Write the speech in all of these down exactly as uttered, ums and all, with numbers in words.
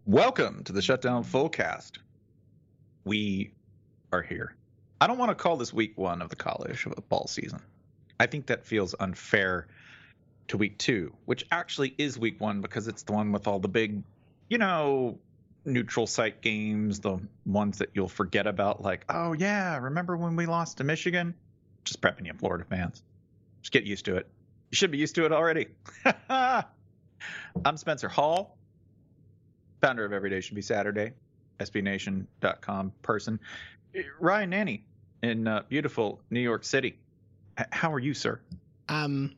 Welcome to the Shutdown Fullcast. We are here. I don't want to call this week one of the college football season. I think that feels unfair to week two, which actually is week one because it's the one with all the big, you know, neutral site games, the ones that you'll forget about, like, oh yeah, remember when we lost to Michigan? Just prepping you, Florida fans. Just get used to it. You should be used to it already. I'm Spencer Hall, founder of Every Day Should Be Saturday, S B Nation dot com person. Ryan Nanny in uh, beautiful New York City. H- how are you, sir? Um.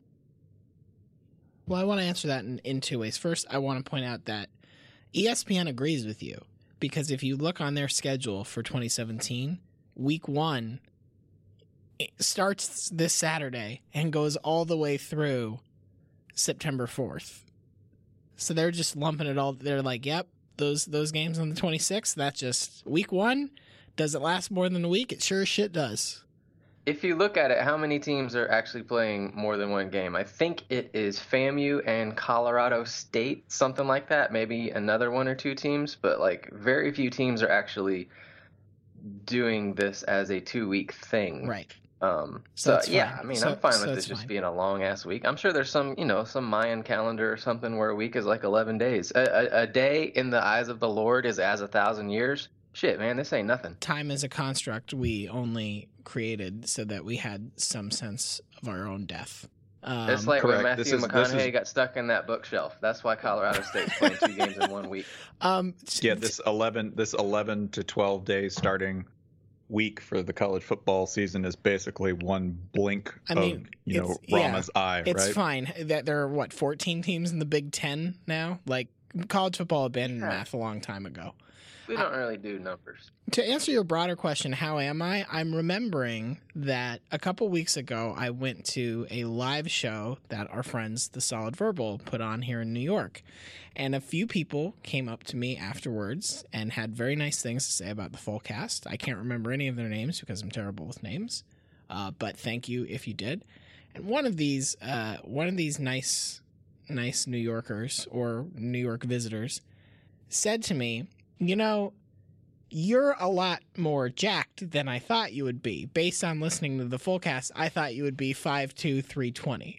Well, I want to answer that in, in two ways. First, I want to point out that E S P N agrees with you, because if you look on their schedule for twenty seventeen, week one it starts this Saturday and goes all the way through September fourth. So they're just lumping it all. They're like, yep, those those games on the twenty-sixth, that's just week one. Does it last more than a week? It sure as shit does. If you look at it, how many teams are actually playing more than one game? I think it is FAMU and Colorado State, something like that. Maybe another one or two teams, but like very few teams are actually doing this as a two-week thing. Right. Um, So so, that's yeah, fine. I mean, So- I'm fine so with that's this just fine. being a long-ass week. I'm sure there's some, you know, some Mayan calendar or something where a week is like eleven days. A, a, a day in the eyes of the Lord is as a thousand years. Shit, man, this ain't nothing. Time is a construct we only created so that we had some sense of our own death. Um, It's like when correct. This Matthew is- this McConaughey is- got stuck in that bookshelf. That's why Colorado State's playing two games in one week. um, Yeah, this eleven this eleven to twelve days starting week for the college football season is basically one blink I mean, of, you know, it's- yeah, Rama's eye, It's right? fine that there are, what, fourteen teams in the Big Ten now? Like, college football abandoned Yeah. math a long time ago. We don't really do numbers. To answer your broader question, how am I? I'm remembering that a couple weeks ago, I went to a live show that our friends, The Solid Verbal, put on here in New York. And a few people came up to me afterwards and had very nice things to say about the full cast. I can't remember any of their names because I'm terrible with names. Uh, but thank you if you did. And one of these, uh, one of these nice, nice New Yorkers or New York visitors said to me, you know, you're a lot more jacked than I thought you would be. Based on listening to the full cast, I thought you would be five two, three twenty.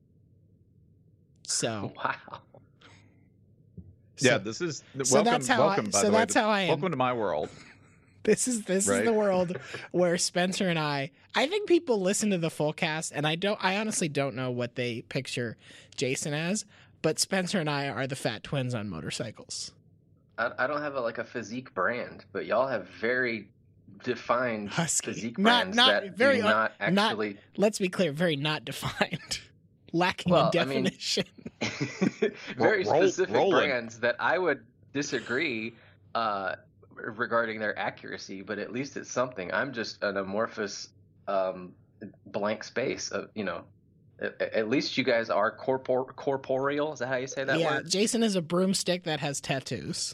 So, Wow. Yeah, so this is so welcome. that's how welcome, I, by so the way. that's how I am. Welcome to my world. This is this Right? is the world where Spencer and I. I think people listen to the full cast, and I don't. I honestly don't know what they picture Jason as, but Spencer and I are the fat twins on motorcycles. I, I don't have a, like a physique brand, but y'all have very defined Husky. physique Not- brands not that very do un- not not- actually. Let's be clear, very not defined, lacking Well, in I mean- definition. very Roll- specific rolling. brands that I would disagree uh, regarding their accuracy, but at least it's something. I'm just an amorphous um, blank space of, you know. At, at least you guys are corpor- corporeal. Is that how you say that yeah, word? Jason is a broomstick that has tattoos.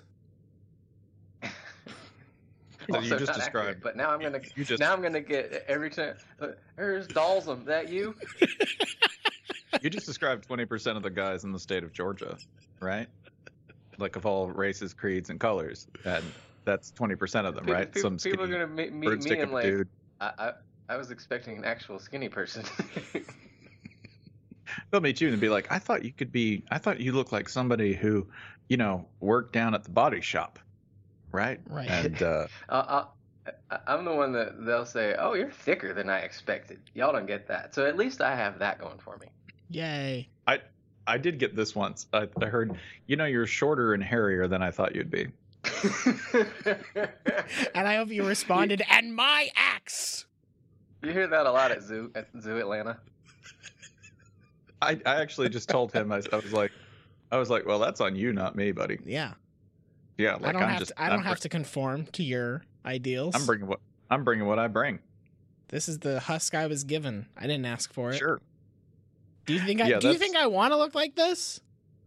So you Also just not accurate, described- but now I'm gonna You just now I'm gonna get every time. Uh, there's Dalsum. That you? you just described twenty percent of the guys in the state of Georgia, right? Like of all races, creeds, and colors, and that's twenty percent of them, People, right? people, Some people are skinny gonna meet, meet broomstick me and of a like dude. I, I I was expecting an actual skinny person. They'll meet you and be like, "I thought you could be. I thought you looked like somebody who, you know, worked down at the body shop, right?" Right. And uh, uh, I, I'm the one that they'll say, "Oh, you're thicker than I expected." Y'all don't get that, so at least I have that going for me. Yay! I did get this once. I, I heard, you know, you're shorter and hairier than I thought you'd be. And I hope you responded. And my axe. You hear that a lot at Zoo at Zoo Atlanta. I, I actually just told him. I, I was like, I was like, well, that's on you, not me, buddy. Yeah, Yeah, like I don't I'm have just. to. I don't I'm, have to conform to your ideals. I'm bringing what I'm bringing what I bring. This is the husk I was given. I didn't ask for it. Sure. Do you think I Yeah, do you that's- think I want to look like this?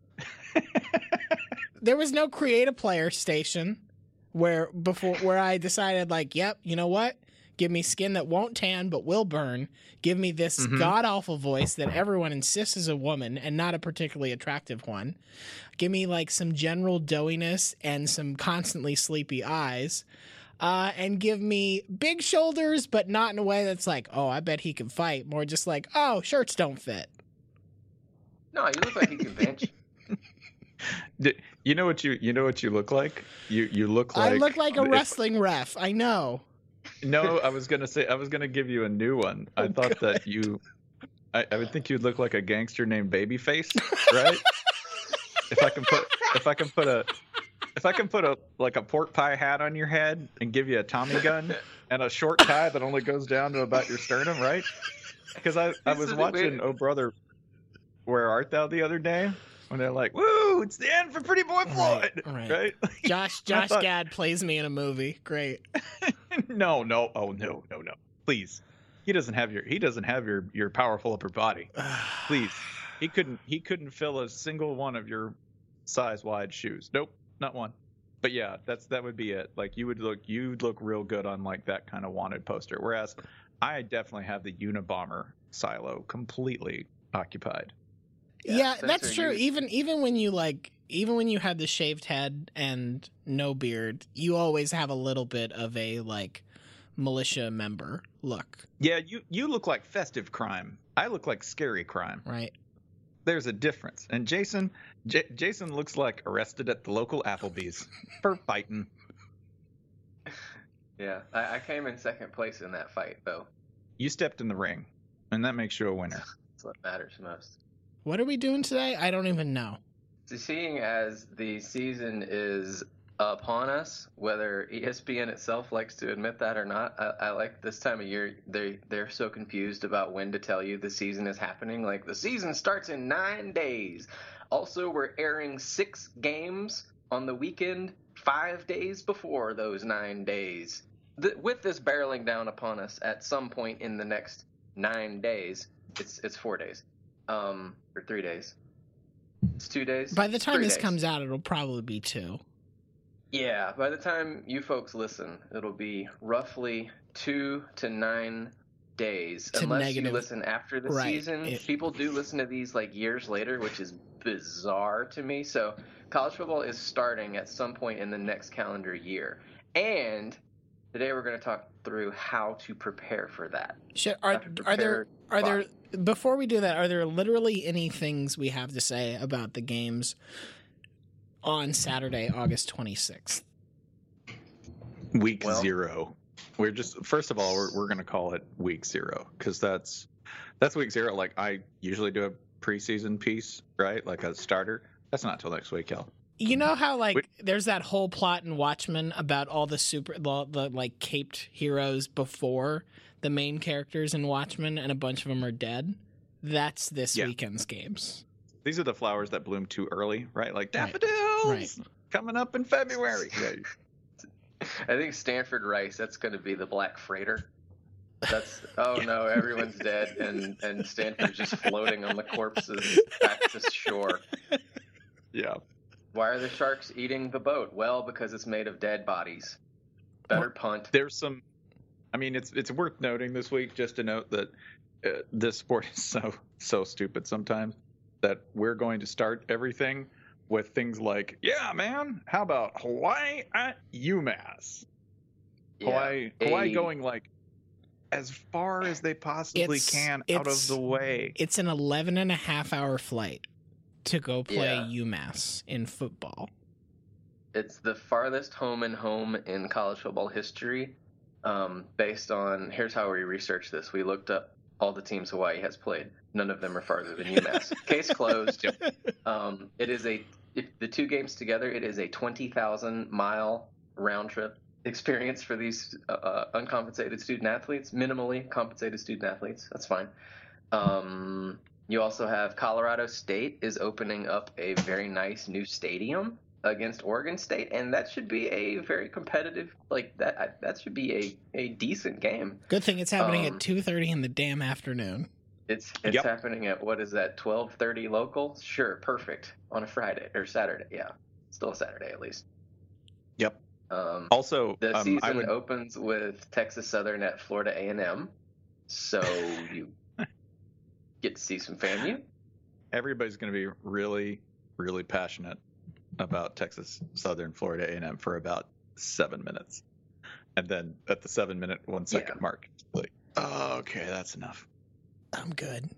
There was no create a player station where before where I decided like, yep, you know what? Give me skin that won't tan but will burn. Give me this Mhm. god-awful voice that everyone insists is a woman and not a particularly attractive one. Give me like some general doughiness and some constantly sleepy eyes. Uh, and give me big shoulders, but not in a way that's like, oh, I bet he can fight. More just like, oh, shirts don't fit. No, you look like you can bench. D- You know what you you know what you look like? You you look like I look like a if- wrestling ref. I know. No, I was gonna say I was gonna give you a new one. I Oh, thought that you, I, I would think you'd look like a gangster named Babyface, right? if I can put if I can put a if I can put a like a pork pie hat on your head and give you a Tommy gun and a short tie that only goes down to about your sternum, right? Because I I was watching Oh Brother, Where Art Thou the other day when they're like, "Woo, it's the end for Pretty Boy Floyd," right. right? Josh I Josh thought- Gad plays me in a movie. Great. no, no, oh no, no, no. Please. He doesn't have your he doesn't have your your powerful upper body. Please. He couldn't he couldn't fill a single one of your size wide shoes. Nope, not one. But yeah, that's that would be it. Like you would look you'd look real good on like that kind of wanted poster. Whereas I definitely have the Unabomber silo completely occupied. Yeah, Spencer, that's true. you- Even even when you like even when you had the shaved head and no beard, you always have a little bit of a like militia member look, Yeah, you you look like festive crime. I look like scary crime. right? There's a difference. And Jason J- Jason looks like arrested at the local Applebee's for fighting. Yeah, I, I came in second place in that fight, though. You stepped in the ring, and that makes you a winner. That's what matters most. What are we doing today? I don't even know. So seeing as the season is upon us, whether E S P N itself likes to admit that or not, I, I like this time of year. They they're so confused about when to tell you the season is happening. Like the season starts in nine days. Also, we're airing six games on the weekend, five days before those nine days. The, with this barreling down upon us at some point in the next nine days, it's it's four days, um, or three days. It's two days. By the time Three this days. comes out, it'll probably be two. Yeah, by the time you folks listen, it'll be roughly two to nine days. To Unless negative- you listen after the right. season. It- People do listen to these like years later, which is bizarre to me. So college football is starting at some point in the next calendar year. And today we're going to talk through how to prepare for that. Should, are Have to are there prepare are there before we do that? Are there literally any things we have to say about the games on Saturday, August twenty-sixth? Week Well- zero. We're just first of all, we're we're gonna call it week zero because that's that's week zero. Like I usually do a preseason piece, right? Like a starter. That's not till next week, Kel. You know how like Wait. there's that whole plot in Watchmen about all the super the, the like caped heroes before the main characters in Watchmen, and a bunch of them are dead. That's this Yeah. weekend's games. These are the flowers that bloom too early, right? Like Right. daffodils Right. coming up in February. Yeah. I think Stanford Rice, that's going to be the Black Freighter. That's oh no, everyone's dead, and and Stanford's just floating on the corpses back to shore. Yeah. Why are the sharks eating the boat? Well, because it's made of dead bodies. Better punt. There's some. I mean, it's it's worth noting this week just to note that uh, this sport is so so stupid sometimes that we're going to start everything with things like, yeah, man, how about Hawaii at UMass? Hawaii, Yeah, Hawaii a- going like as far as they possibly It's- can out of it's- the way. It's an eleven and a half hour flight to go play Yeah. UMass in football. It's the farthest home and home in college football history. Um, based on here's how we researched this. We looked up all the teams Hawaii has played. None of them are farther than UMass. Case closed. Um, it is a if the two games together. It is a twenty thousand mile round trip experience for these uh, uh, uncompensated student athletes, minimally compensated student athletes. That's fine. Um, you also have Colorado State is opening up a very nice new stadium against Oregon State, and that should be a very competitive, like that. That should be a, a decent game. Good thing it's happening Um, at two thirty in the damn afternoon. It's it's Yep. happening at what is that twelve thirty local? Sure, perfect on a Friday or Saturday. Yeah, still a Saturday at least. Yep. Um, Also, the um, season I would, opens with Texas Southern at Florida A and M, so you get to see some FAMU. everybody's going to be really, really passionate about Texas Southern, Florida A and M for about seven minutes. And then at the seven minute, one second Yeah. mark, like, oh, okay, that's enough. I'm good.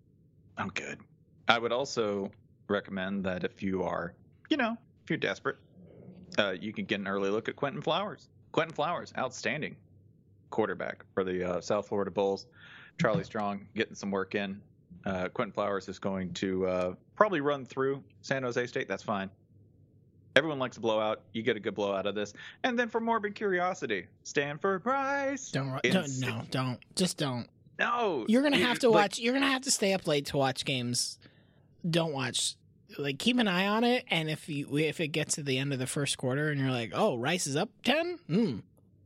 I'm good. I would also recommend that if you are, you know, if you're desperate, uh, you can get an early look at Quentin Flowers. Quentin Flowers, outstanding quarterback for the uh, South Florida Bulls. Charlie Strong getting some work in. Uh, Quentin Flowers is going to uh, probably run through San Jose State. That's fine. Everyone likes a blowout. You get a good blowout out of this. And then for morbid curiosity, Stanford Rice. Don't, in don't si- no, don't. Just don't. No. You're gonna have to like, watch. You're gonna have to stay up late to watch games. Don't watch. Like, keep an eye on it, and if you if it gets to the end of the first quarter and you're like, oh, Rice is up ten. Hmm.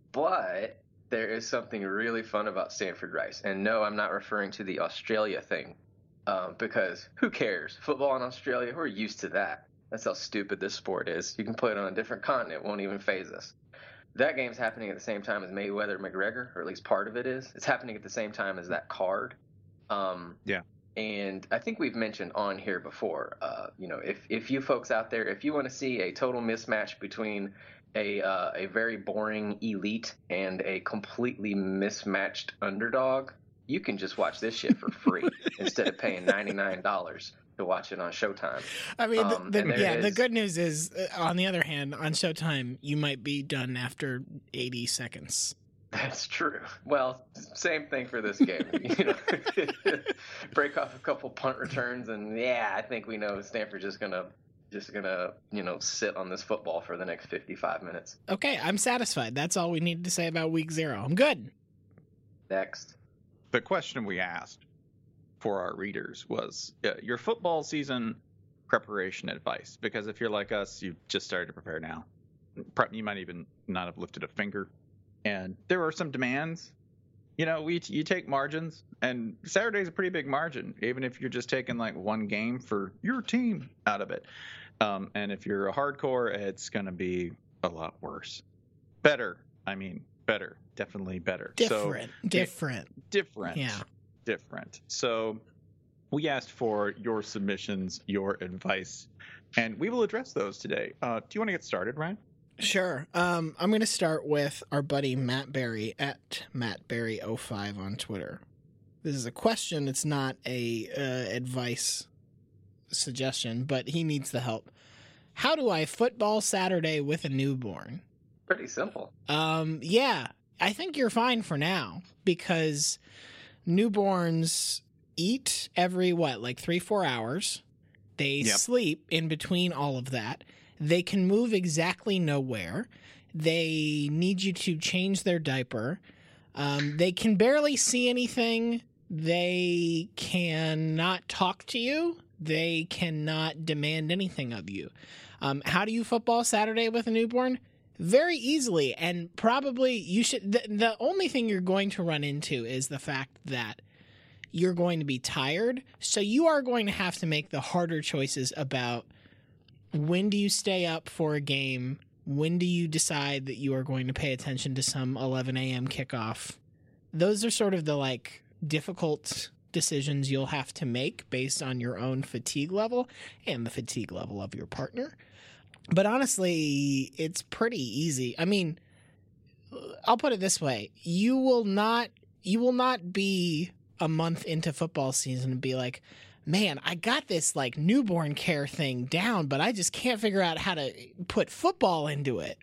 But there is something really fun about Stanford Rice. And no, I'm not referring to the Australia thing, um, because who cares? Football in Australia, we're used to that. That's how stupid this sport is. You can play it on a different continent, it won't even phase us. That game's happening at the same time as Mayweather McGregor, or at least part of it is. It's happening at the same time as that card. Um, Yeah. And I think we've mentioned on here before, uh, you know, if, if you folks out there, if you want to see a total mismatch between a uh, a very boring elite and a completely mismatched underdog, you can just watch this shit for free instead of paying ninety-nine dollars to watch it on Showtime. I mean, the, Um, the, and there yeah. The is- good news is, uh, on the other hand, on Showtime, you might be done after eighty seconds. That's true. Well, same thing for this game. You know, break off a couple punt returns, and yeah, I think we know Stanford's just gonna just gonna you know sit on this football for the next fifty-five minutes. Okay, I'm satisfied. That's all we needed to say about week zero. I'm good. Next, The question we asked for our readers was uh, your football season preparation advice. Because if you're like us, you've just started to prepare now. Pre- You might even not have lifted a finger. And there are some demands. You know, we you take margins, and Saturday's a pretty big margin, even if you're just taking like one game for your team out of it. Um, and if you're a hardcore, it's going to be a lot worse. Better, I mean, better, definitely better. Different. So, different. different. Yeah. Different. So we asked for your submissions, your advice, and we will address those today. Uh, do you want to get started, Ryan? Sure. Um, I'm going to start with our buddy Matt Berry at Matt Berry oh five on Twitter. This is a question. It's not a uh, advice suggestion, but he needs the help. How do I football Saturday with a newborn? pretty simple. Um, yeah, I think you're fine for now because newborns eat every, what, like three, four hours. They Yep. sleep in between all of that. They can move exactly nowhere. They need you to change their diaper. Um, they can barely see anything. They cannot talk to you. They cannot demand anything of you. Um, how do you football Saturday with a newborn? Very easily, and probably you should. The, the only thing you're going to run into is the fact that you're going to be tired. So you are going to have to make the harder choices about when do you stay up for a game? When do you decide that you are going to pay attention to some eleven a.m. kickoff? Those are sort of the like difficult decisions you'll have to make based on your own fatigue level and the fatigue level of your partner. But honestly, it's pretty easy. I mean, I'll put it this way. You will not you will not be a month into football season and be like, man, I got this like newborn care thing down, but I just can't figure out how to put football into it.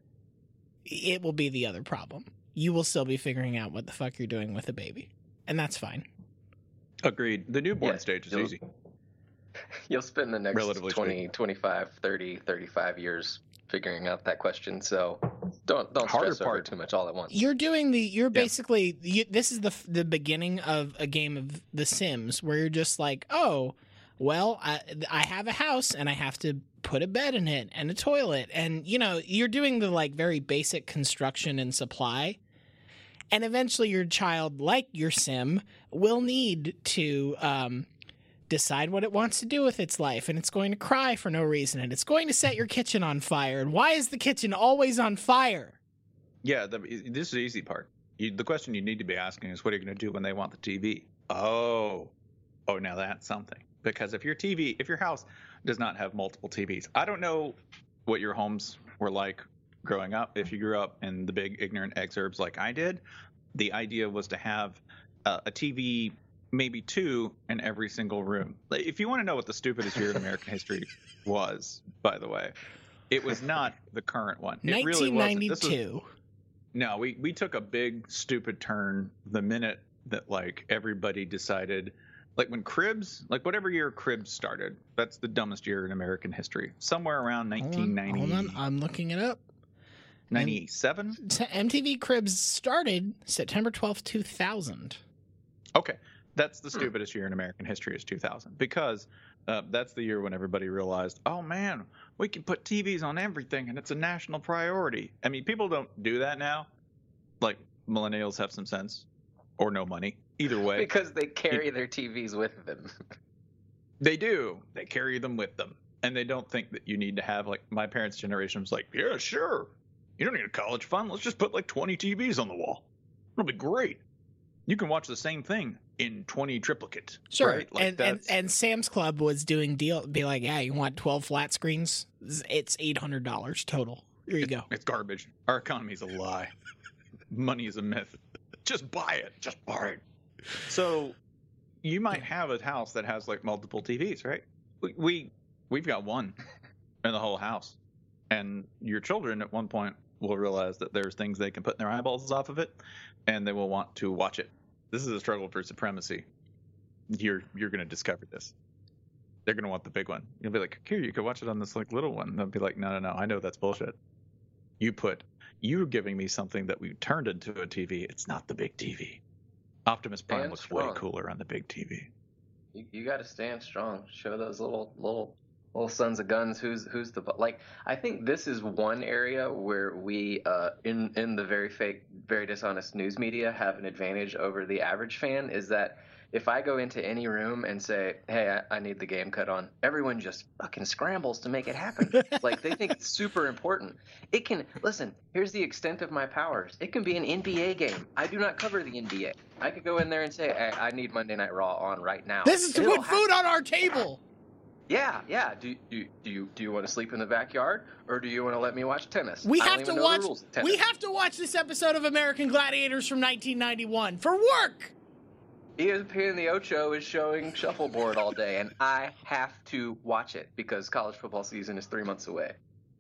It will be the other problem. You will still be figuring out what the fuck you're doing with a baby. And that's fine. Agreed. The newborn Yeah, stage is you'll- easy. You'll spend the next Relatively twenty, twenty-five, thirty, thirty-five years figuring out that question. So don't don't Harder stress over part. too much all at once. You're doing the. You're basically. You, this is the the beginning of a game of The Sims where you're just like, oh, well, I I have a house and I have to put a bed in it and a toilet, and you know you're doing the like very basic construction and supply, and eventually your child, like your sim, will need to um, decide what it wants to do with its life, and it's going to cry for no reason, and it's going to set your kitchen on fire. And why is the kitchen always on fire? Yeah, the, this is the easy part. You, the question you need to be asking is, what are you going to do when they want the T V? Oh, oh, now that's something. Because if your T V, if your house does not have multiple T Vs, I don't know what your homes were like growing up. If you grew up in the big ignorant exurbs like I did, the idea was to have uh, a T V, maybe two, in every single room. If you want to know what the stupidest year in American history was, by the way, it was not the current one. It really wasn't. nineteen ninety-two. Was, no, we, we took a big stupid turn the minute that like everybody decided, like when Cribs, like whatever year Cribs started, that's the dumbest year in American history. Somewhere around nineteen ninety. Hold on, hold on. I'm looking it up. ninety-seven? M T V Cribs started September twelfth, two thousand. Okay. That's the stupidest year in American history is two thousand, because uh, that's the year when everybody realized, oh, man, we can put T Vs on everything and it's a national priority. I mean, people don't do that now. Like, millennials have some sense or no money. Either way. Because they carry their T Vs with them. They do. They carry them with them. And they don't think that you need to have, like, my parents' generation was like, yeah, sure. You don't need a college fund. Let's just put like twenty T Vs on the wall. It'll be great. You can watch the same thing in twenty triplicate. Sure. Right? Like and, and and Sam's Club was doing deal, be like, yeah, you want twelve flat screens? It's eight hundred dollars total. Here you it's, go. It's garbage. Our economy's a lie. Money is a myth. Just buy it. Just buy it. So you might have a house that has like multiple T Vs, right? We, we we've got one in the whole house, and your children at one point will realize that there's things they can put in their eyeballs off of it, and they will want to watch it. This is a struggle for supremacy. You're you're going to discover this. They're going to want the big one. You'll be like, here, you can watch it on this like little one. They'll be like, no, no, no, I know that's bullshit. You put, you're giving me something that we turned into a T V. It's not the big T V. Optimus Prime Stand looks strong. way cooler on the big T V. You, you got to stand strong. Show those little little little sons of guns who's who's the like. I think this is one area where we uh, in in the very fake, very dishonest news media have an advantage over the average fan. Is that if I go into any room and say, hey, I, I need the game cut on, everyone just fucking scrambles to make it happen. Like, they think it's super important. It can, listen, here's the extent of my powers. It can be an N B A game. I do not cover the N B A. I could go in there and say, hey, I need Monday Night Raw on right now. This is to It'll put food on our table. Yeah, yeah. Do, do, do you do you want to sleep in the backyard, or do you want to let me watch tennis? We I have don't to even know watch. the rules of tennis. We have to watch this episode of American Gladiators from nineteen ninety-one for work. E S P N The Ocho is showing shuffleboard all day, and I have to watch it because college football season is three months away.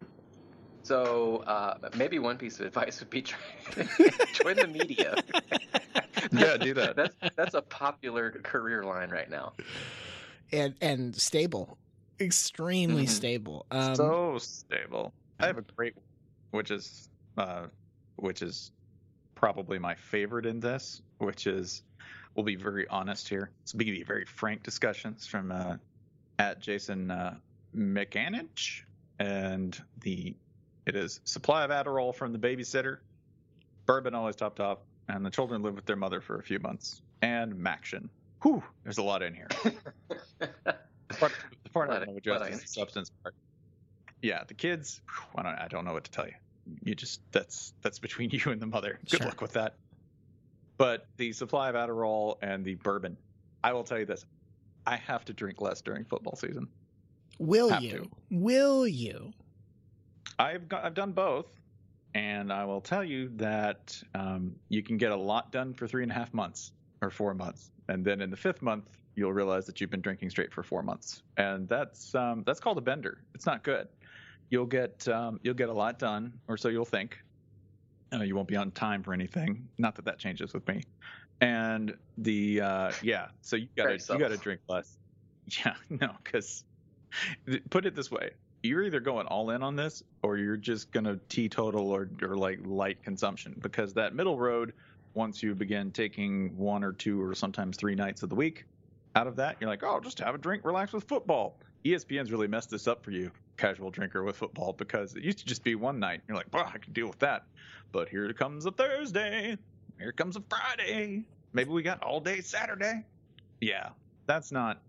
So uh, maybe one piece of advice would be try, join the media. Yeah, do that. That's that's a popular career line right now. And and stable, extremely Mhm. stable. Um, So stable. I have a great, which is, uh, which is probably my favorite in this, which is, we'll be very honest here. It's going to be very frank discussions from uh, at Jason uh, McAnich, and the it is supply of Adderall from the babysitter, bourbon always topped off, and the children live with their mother for a few months, and Maction. Whew, there's a lot in here. The part, the part I don't know address is the substance part. Yeah, the kids. Whew, I don't. I don't know what to tell you. You just that's that's between you and the mother. Good Sure. luck with that. But the supply of Adderall and the bourbon, I will tell you this: I have to drink less during football season. will have you? to. Will you? I've got, I've done both, and I will tell you that um, you can get a lot done for three and a half months or four months, and then in the fifth month you'll realize that you've been drinking straight for four months, and that's um, that's called a bender. It's not good. You'll get um, you'll get a lot done, or so you'll think. Uh, you won't be on time for anything. Not that that changes with me. And the uh, yeah, so you gotta you gotta drink less. Yeah, no, because put it this way: you're either going all in on this, or you're just gonna teetotal or or like light consumption. Because that middle road, once you begin taking one or two or sometimes three nights of the week out of that, you're like, oh, just have a drink, relax with football. E S P N's really messed this up for you, casual drinker with football, because it used to just be one night. You're like, well, I can deal with that. But here comes a Thursday. Here comes a Friday. Maybe we got all day Saturday. Yeah, that's not.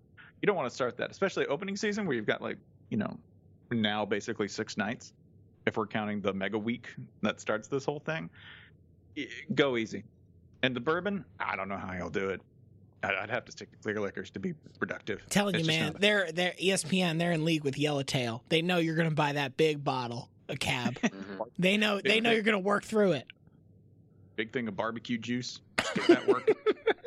You don't want to start that, especially opening season where you've got like, you know, now basically six nights. If we're counting the mega week that starts this whole thing, go easy. And the bourbon, I don't know how you'll do it. I'd have to stick to clear liquors to be productive. Telling It's you, just man, not- they're they're E S P N. They're in league with Yellowtail. They know you're going to buy that big bottle, a cab. Mhm. They know they know you're going to work through it. Big thing of barbecue juice. Get that working.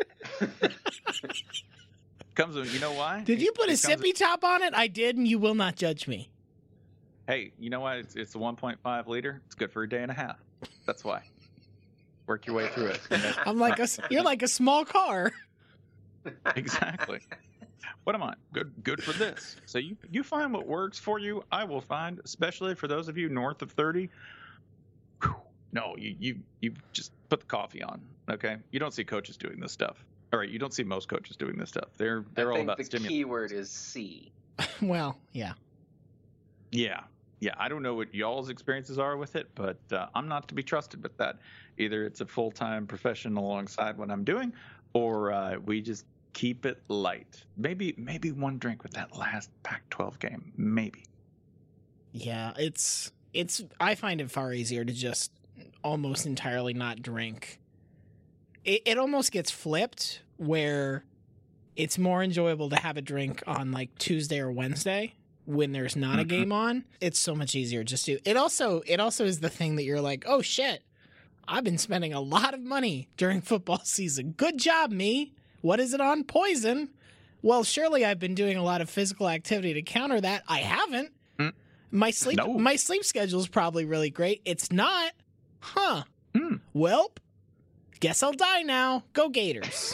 Comes with, you know why? Did you put a It comes sippy top on it? I did, and you will not judge me. Hey, you know what? It's, it's a one point five liter. It's good for a day and a half. That's why. Work your way through it. I'm like a, you're like a small car. Exactly. What am I? Good good for this. So you you find what works for you. I will find, especially for those of you north of thirty. Whew, no, you, you you just put the coffee on. Okay? You don't see coaches doing this stuff. All right, you don't see most coaches doing this stuff. They're they're I all think about the stimulus. key word is C. Well, yeah. Yeah. Yeah, I don't know what y'all's experiences are with it, but uh, I'm not to be trusted with that. Either it's a full-time profession alongside what I'm doing, or uh, we just keep it light. Maybe maybe one drink with that last Pac twelve game. Maybe. Yeah, it's it's I find it far easier to just almost entirely not drink. It it almost gets flipped where it's more enjoyable to have a drink on like Tuesday or Wednesday when there's not a Mhm. game on. It's so much easier just to. It also it also is the thing that you're like, "Oh shit. I've been spending a lot of money during football season. Good job, me. What is it on? Poison. Well, surely I've been doing a lot of physical activity to counter that. I haven't. Mm. My sleep No. my sleep schedule is probably really great. It's not. Huh. Hmm. Welp. Guess I'll die now. Go Gators.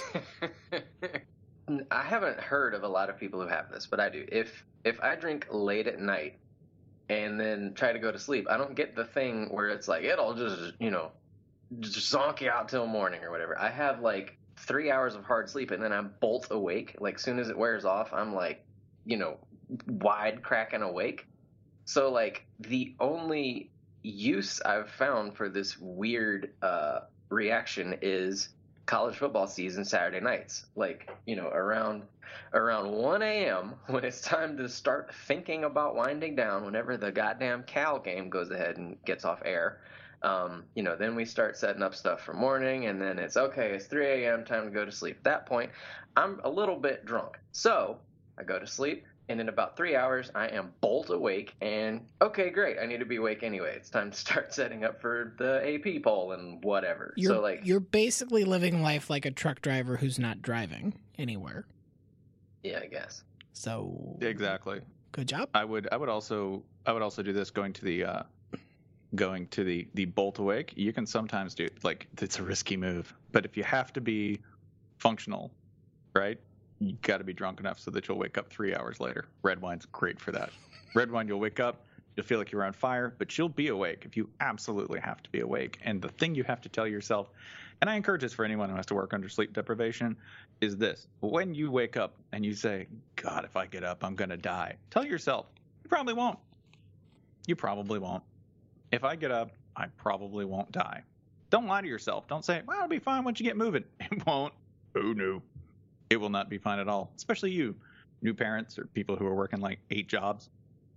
I haven't heard of a lot of people who have this, but I do. If if I drink late at night and then try to go to sleep, I don't get the thing where it's like it'll just, you know, just zonk you out till morning or whatever. I have like three hours of hard sleep and then I'm bolt awake. Like soon as it wears off, I'm like, you know, wide cracking awake. So like the only use I've found for this weird uh, reaction is college football season Saturday nights. Like, you know, around around one a.m. when it's time to start thinking about winding down whenever the goddamn Cal game goes ahead and gets off air. Um, you know, then we start setting up stuff for morning, and then it's okay, it's three a.m., time to go to sleep. At that point, I'm a little bit drunk. So I go to sleep, and in about three hours, I am bolt awake, and okay, great, I need to be awake anyway. It's time to start setting up for the A P poll and whatever. You're, so, like, you're basically living life like a truck driver who's not driving anywhere. yeah, I guess. So Exactly. good job. I would I would also I would also do this going to the uh, going to the the bolt awake. You can sometimes do like it's a risky move, but if you have to be functional, right? You got to be drunk enough so that you'll wake up three hours later. Red wine's great for that. Red wine, you'll wake up, you'll feel like you're on fire, but you'll be awake if you absolutely have to be awake. And the thing you have to tell yourself, and I encourage this for anyone who has to work under sleep deprivation, is this. When you wake up and you say, God, if I get up, I'm going to die, tell yourself, you probably won't. You probably won't. If I get up, I probably won't die. Don't lie to yourself. Don't say, well, it'll be fine once you get moving. It won't. Oh, no. It will not be fine at all, especially you, new parents or people who are working like eight jobs.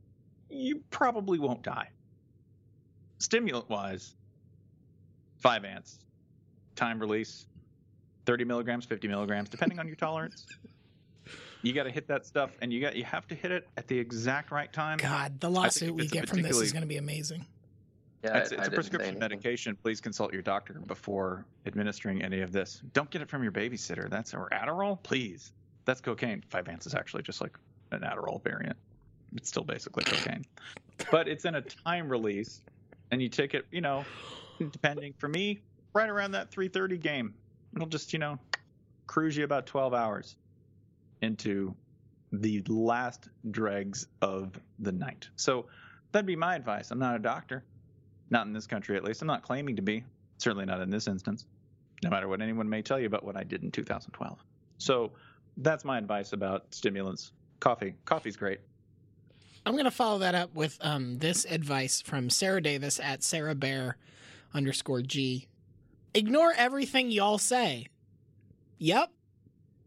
You probably won't die. Stimulant-wise, five ants, time release, thirty milligrams, fifty milligrams, depending on your tolerance. You got to hit that stuff, and you got you have to hit it at the exact right time. God, the I think lawsuit we it's a get from this is particularly- going to be amazing. Yeah, It's, I- it's I a didn't say prescription anything. medication. Please consult your doctor before administering any of this. Don't get it from your babysitter. That's or Adderall, please. That's cocaine. Five ants is actually just like an Adderall variant. It's still basically cocaine, but it's in a time release, and you take it. You know, depending for me, right around that three thirty game. It'll just you know cruise you about twelve hours into the last dregs of the night. So that'd be my advice. I'm not a doctor. Not in this country, at least. I'm not claiming to be. Certainly not in this instance. No matter what anyone may tell you about what I did in two thousand twelve. So that's my advice about stimulants. Coffee. Coffee's great. I'm going to follow that up with um, this advice from Sarah Davis at Sarah Bear underscore G. Ignore everything y'all say. Yep.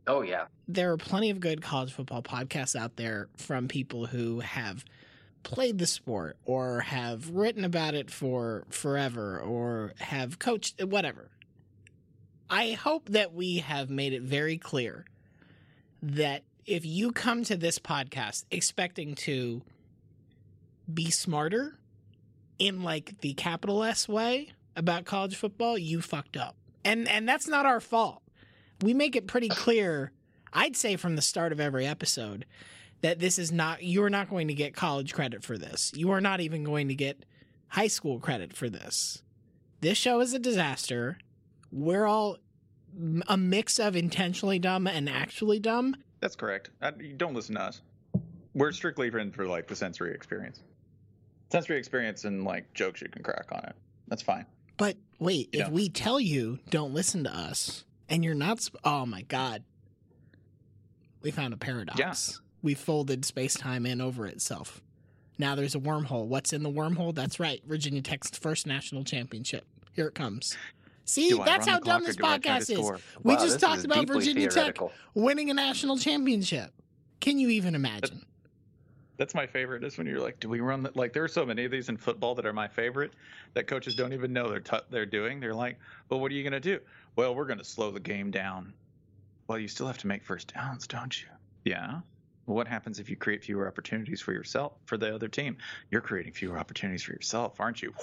Oh, yeah. There are plenty of good college football podcasts out there from people who have played the sport or have written about it for forever or have coached, whatever. I hope that we have made it very clear that if you come to this podcast expecting to be smarter in like the capital S way about college football, you fucked up. And and that's not our fault. We make it pretty clear, I'd say from the start of every episode, that this is not, you are not going to get college credit for this. You are not even going to get high school credit for this. This show is a disaster. We're all a mix of intentionally dumb and actually dumb. That's correct. I, you don't listen to us. We're strictly in for like the sensory experience. Sensory experience and like jokes you can crack on it. That's fine. But wait, You if know. we tell you don't listen to us and you're not, sp- oh my God. We found a paradox. Yeah. We folded space-time in over itself. Now there's a wormhole. What's in the wormhole? That's right. Virginia Tech's first national championship. Here it comes. See, Do I that's run how the dumb clock or this do I try to podcast is. score? We Wow, just this talked is about deeply Virginia Tech theoretical. winning a national championship. Can you even imagine? That's my favorite. Is when you're like, do we run the, like? There are so many of these in football that are my favorite that coaches don't even know they're t- they're doing. They're like, well, what are you gonna do? Well, we're gonna slow the game down. Well, you still have to make first downs, don't you? Yeah. Well, what happens if you create fewer opportunities for yourself, for the other team? You're creating fewer opportunities for yourself, aren't you?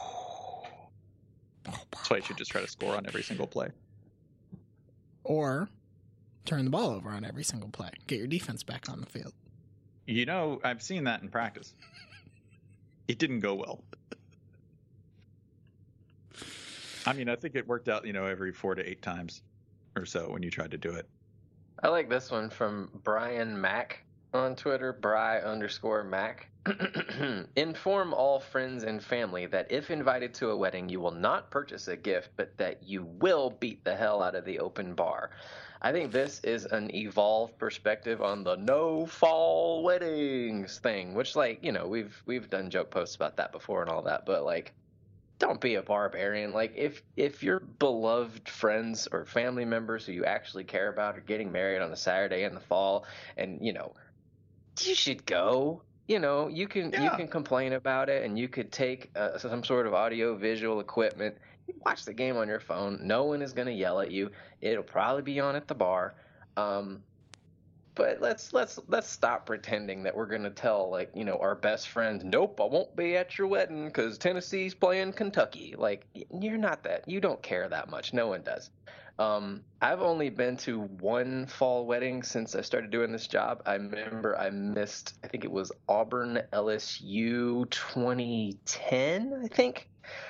That's why you should just try to score on every single play. Or turn the ball over on every single play. Get your defense back on the field. You know, I've seen that in practice. It didn't go well. I mean, I think it worked out, you know, every four to eight times or so when you tried to do it. I like this one from Brian Mack on Twitter, Bry underscore Mac. Inform all friends and family that if invited to a wedding, you will not purchase a gift, but that you will beat the hell out of the open bar. I think this is an evolved perspective on the no fall weddings thing, which, like, you know, we've we've done joke posts about that before and all that, but like, don't be a barbarian. Like, if if your beloved friends or family members who you actually care about are getting married on a Saturday in the fall, and you know, you should go. You know, you can you Yeah. can complain about it, and you could take uh, some sort of audio visual equipment. You watch the game on your phone. No one is going to yell at you. It'll probably be on at the bar. Um, but let's let's let's stop pretending that we're going to tell, like, you know, our best friends, nope, I won't be at your wedding because Tennessee's playing Kentucky. Like, you're not that. You don't care that much. No one does. Um, I've only been to one fall wedding since I started doing this job. I remember I missed, I think it was Auburn L S U twenty ten, I think.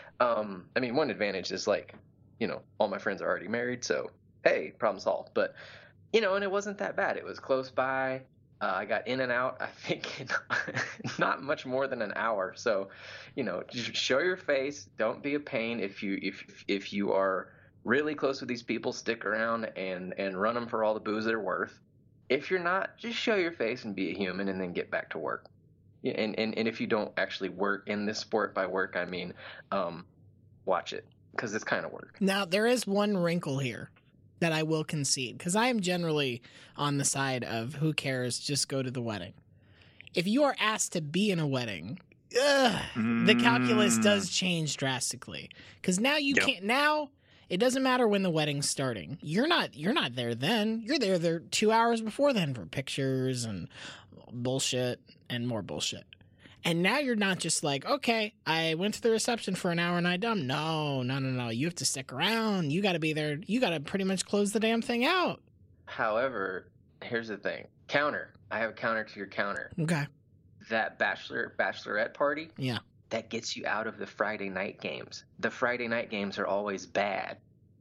Um, I mean, one advantage is, like, you know, all my friends are already married, so hey, problem solved. But, you know, and it wasn't that bad. It was close by. Uh, I got in and out, I think, in not much more than an hour. So, you know, just show your face. Don't be a pain. If you if if you are really close with these people, stick around and and run them for all the booze they're worth. If you're not, just show your face and be a human, and then get back to work. Yeah, and and, and if you don't actually work in this sport, by work I mean um, watch it, because it's kind of work. Now, there is one wrinkle here that I will concede, because I am generally on the side of who cares, just go to the wedding. If you are asked to be in a wedding, ugh, the calculus does change drastically. Because now you Yep. can't, now it doesn't matter when the wedding's starting. You're not you're not there then. You're there there two hours before then for pictures and bullshit and more bullshit. And now you're not just like, okay, I went to the reception for an hour and I done. No, no, no, no. You have to stick around. You got to be there. You got to pretty much close the damn thing out. However, here's the thing. Counter. I have a counter to your counter. Okay. That bachelor bachelorette party, Yeah. that gets you out of the Friday night games. The Friday night games are always bad.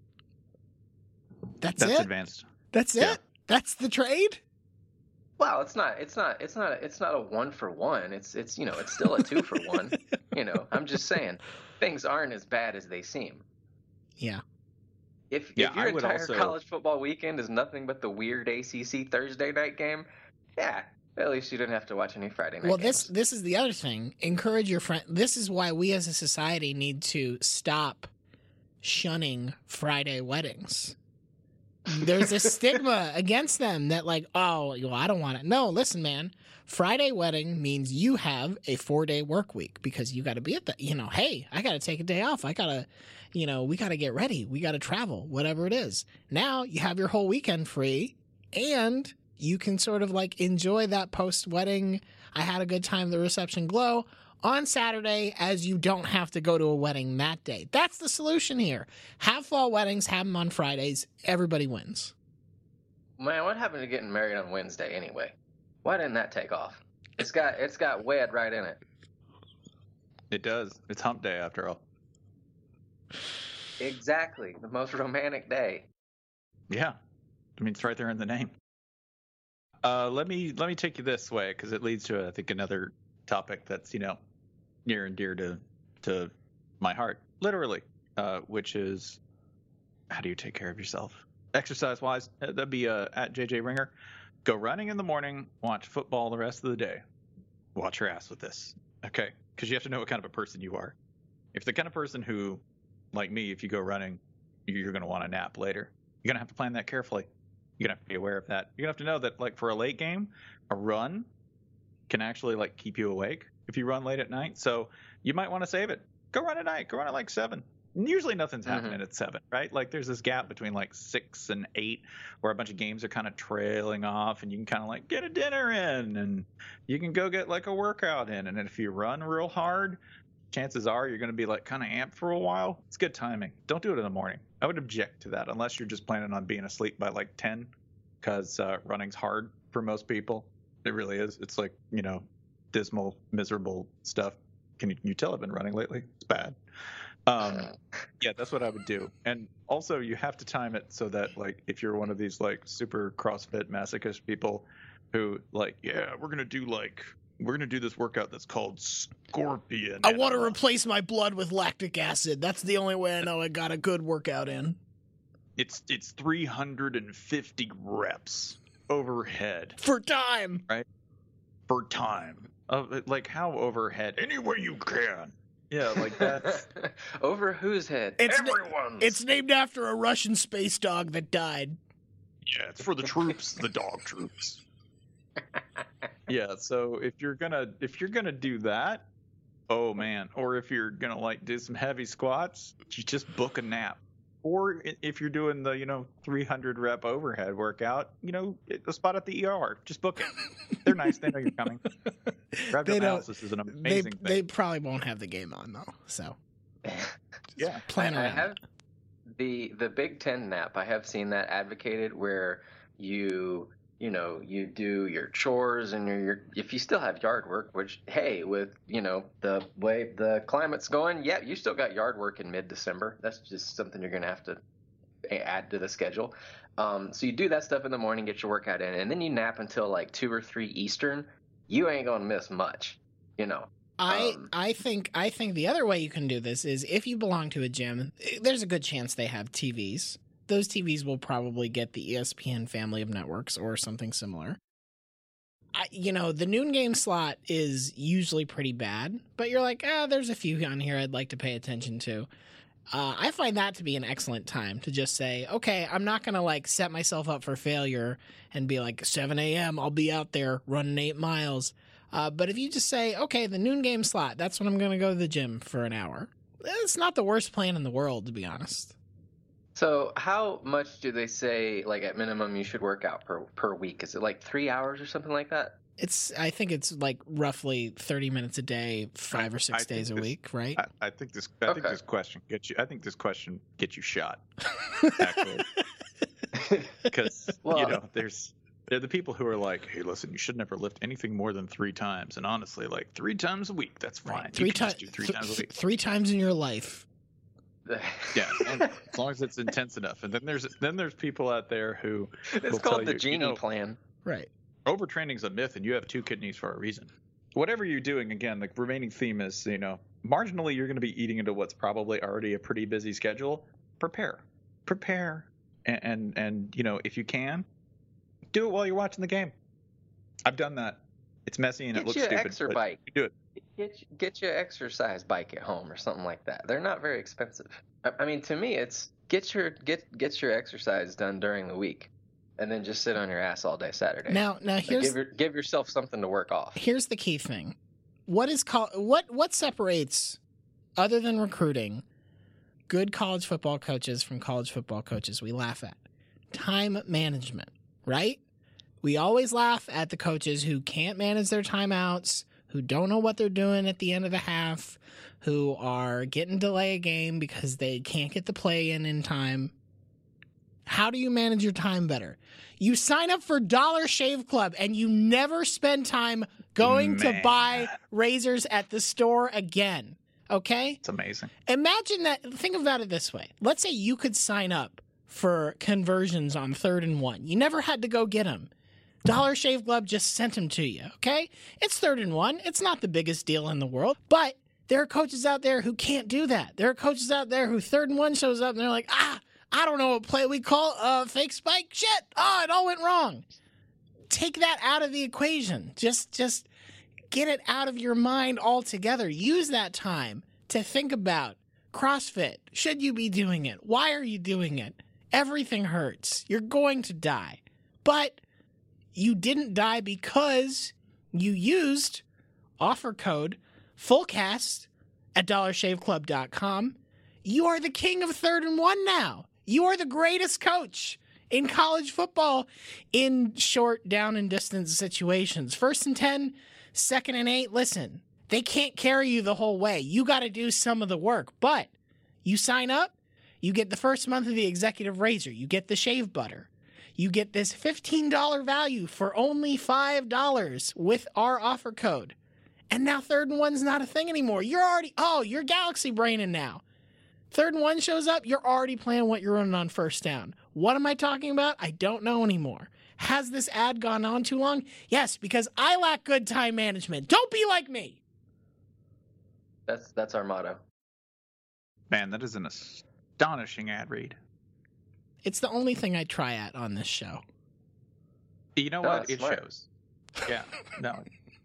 That's, That's it. advanced. That's Yeah. it. That's the trade. Well, it's not. It's not. It's not. It's not a one for one. It's. It's. You know. It's still a two for one. You know. I'm just saying, things aren't as bad as they seem. Yeah. If Yeah, if your I would entire also- college football weekend is nothing but the weird A C C Thursday night game, yeah, at least you didn't have to watch any Friday night Well, games. this this is the other thing. Encourage your friend. This is why we as a society need to stop shunning Friday weddings. there's a stigma against them that like, oh, well, I don't want it. No, listen, man. Friday wedding means you have a four day work week because you got to be at the, you know, hey, I got to take a day off. I got to, you know, we got to get ready. We got to travel, whatever it is. Now you have your whole weekend free and you can sort of like enjoy that post wedding. I had a good time, the reception glow on Saturday, as you don't have to go to a wedding that day. That's the solution here. Have fall weddings, have them on Fridays. Everybody wins. Man, what happened to getting married on Wednesday anyway? Why didn't that take off? It's got it's got wed right in it. It does. It's hump day after all. Exactly. The most romantic day. Yeah. I mean, it's right there in the name. Uh, let me let me take you this way because it leads to, I think, another topic that's, you know, near and dear to to my heart, literally, uh, which is how do you take care of yourself? Exercise-wise, that'd be uh, at J J Ringer. Go running in the morning, watch football the rest of the day. Watch your ass with this, okay? Because you have to know what kind of a person you are. If the kind of person who, like me, if you go running, you're going to want to nap later. You're going to have to plan that carefully. You're going to have to be aware of that. You're going to have to know that, like, for a late game, a run can actually, like, keep you awake if you run late at night. So you might want to save it. Go run at night. Go run at, like, seven. Usually nothing's happening mm-hmm. at seven, right? Like there's this gap between like six and eight where a bunch of games are kind of trailing off and you can kind of like get a dinner in and you can go get like a workout in. And if you run real hard, chances are you're going to be like kind of amped for a while. It's good timing. Don't do it in the morning. I would object to that unless you're just planning on being asleep by like ten because uh, running's hard for most people. It really is. It's like, you know, dismal, miserable stuff. Can you, you tell I've been running lately? It's bad. Um, yeah, that's what I would do. And also you have to time it so that like, if you're one of these like super CrossFit masochist people who like, yeah, we're going to do like, we're going to do this workout that's called Scorpion. I want to replace my blood with lactic acid. That's the only way I know I got a good workout in. It's, it's three hundred fifty reps overhead. For time. Right? For time. Uh, like how overhead? Any way you can. Yeah, like that. Over whose head? It's Everyone's. Na- it's named after a Russian space dog that died. Yeah, it's for the troops, the dog troops. Yeah, so if you're gonna if you're gonna do that, oh man, or if you're gonna like do some heavy squats, you just book a nap. Or if you're doing the, you know, three hundred rep overhead workout, you know, a spot at the E R. Just book it. They're nice. They know you're coming. Rapid analysis is an amazing they, thing. They probably won't have the game on, though. So, yeah. Plan I, around I have the, the Big Ten nap. I have seen that advocated where you, you know, you do your chores and your, your if you still have yard work, which, hey, with, you know, the way the climate's going, yeah, you still got yard work in mid-December. That's just something you're going to have to add to the schedule. Um, so you do that stuff in the morning, get your workout in, and then you nap until like two or three Eastern. You ain't going to miss much, you know. I um, I think I think the other way you can do this is if you belong to a gym, there's a good chance they have T Vs. Those T Vs will probably get the E S P N family of networks or something similar. I, you know, the noon game slot is usually pretty bad, but you're like, ah, there's a few on here I'd like to pay attention to. Uh, I find that to be an excellent time to just say, okay, I'm not going to like set myself up for failure and be like seven a.m. I'll be out there running eight miles. Uh, but if you just say, okay, the noon game slot, that's when I'm going to go to the gym for an hour. It's not the worst plan in the world, to be honest. So how much do they say, like, at minimum you should work out per, per week? Is it like three hours or something like that? It's. I think it's like roughly thirty minutes a day, five or six I days a this, week, right? I, I think this. I okay. think this question gets you. I think this question gets you shot. Actually, because well, you know, there's they're the people who are like, hey, listen, you should never lift anything more than three times. And honestly, like three times a week, that's fine. Right. Three times. Three th- times a week. Three times in your life. Yeah, and as long as it's intense enough. And then there's then there's people out there who it's will called tell the you, genie you know, plan. Right. Overtraining's a myth, and you have two kidneys for a reason. Whatever you're doing, again, the remaining theme is, you know, marginally you're going to be eating into what's probably already a pretty busy schedule. Prepare, prepare, and and, and you know, if you can, do it while you're watching the game. I've done that. It's messy and Get it looks you an stupid. exer but bike. you do it. Get you, get you an exercise bike at home or something like that. They're not very expensive. I, I mean, to me, it's get your get get your exercise done during the week, and then just sit on your ass all day Saturday. Now, now Like, here's give, your, give yourself something to work off. here's the key thing. What is col- what what separates, other than recruiting, good college football coaches from college football coaches we laugh at? Time management, right? We always laugh at the coaches who can't manage their timeouts, who don't know what they're doing at the end of the half, who are getting delay a game because they can't get the play in in time. How do you manage your time better? You sign up for Dollar Shave Club and you never spend time going to Man. buy razors at the store again. Okay? It's amazing. Imagine that. Think about it this way. Let's say you could sign up for conversions on third and one. You never had to go get them. Dollar Shave Club just sent them to you, okay? It's third and one. It's not the biggest deal in the world, but there are coaches out there who can't do that. There are coaches out there who third and one shows up and they're like, ah, I don't know what play we call a uh, fake spike. Shit. Oh, it all went wrong. Take that out of the equation. Just, just get it out of your mind altogether. Use that time to think about CrossFit. Should you be doing it? Why are you doing it? Everything hurts. You're going to die. But you didn't die because you used offer code FULLCAST at dollar shave club dot com. You are the king of third and one now. You are the greatest coach in college football in short down and distance situations. First and ten, second and eight, listen, they can't carry you the whole way. You got to do some of the work, but you sign up, you get the first month of the executive razor, you get the shave butter. You get this fifteen dollars value for only five dollars with our offer code. And now third and one's not a thing anymore. You're already, oh, you're galaxy braining now. Third and one shows up, you're already playing what you're running on first down. What am I talking about? I don't know anymore. Has this ad gone on too long? Yes, because I lack good time management. Don't be like me. That's that's our motto. Man, that is an astonishing ad read. It's the only thing I try at on this show. You know No, what? that's It smart. shows. Yeah. No.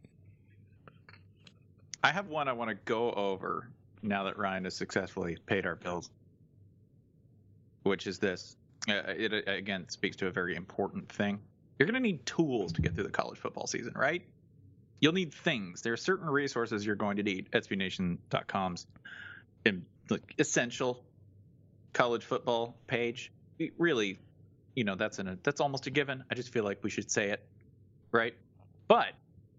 I have one I want to go over now that Ryan has successfully paid our bills, which is this. Uh, it, uh, again, speaks to a very important thing. You're going to need tools to get through the college football season, right? You'll need things. There are certain resources you're going to need. S B Nation dot com's in, like, essential college football page. Really, you know, that's an, a, that's almost a given. I just feel like we should say it, right? But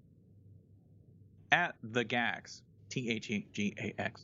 at the Gags, T H E G A X,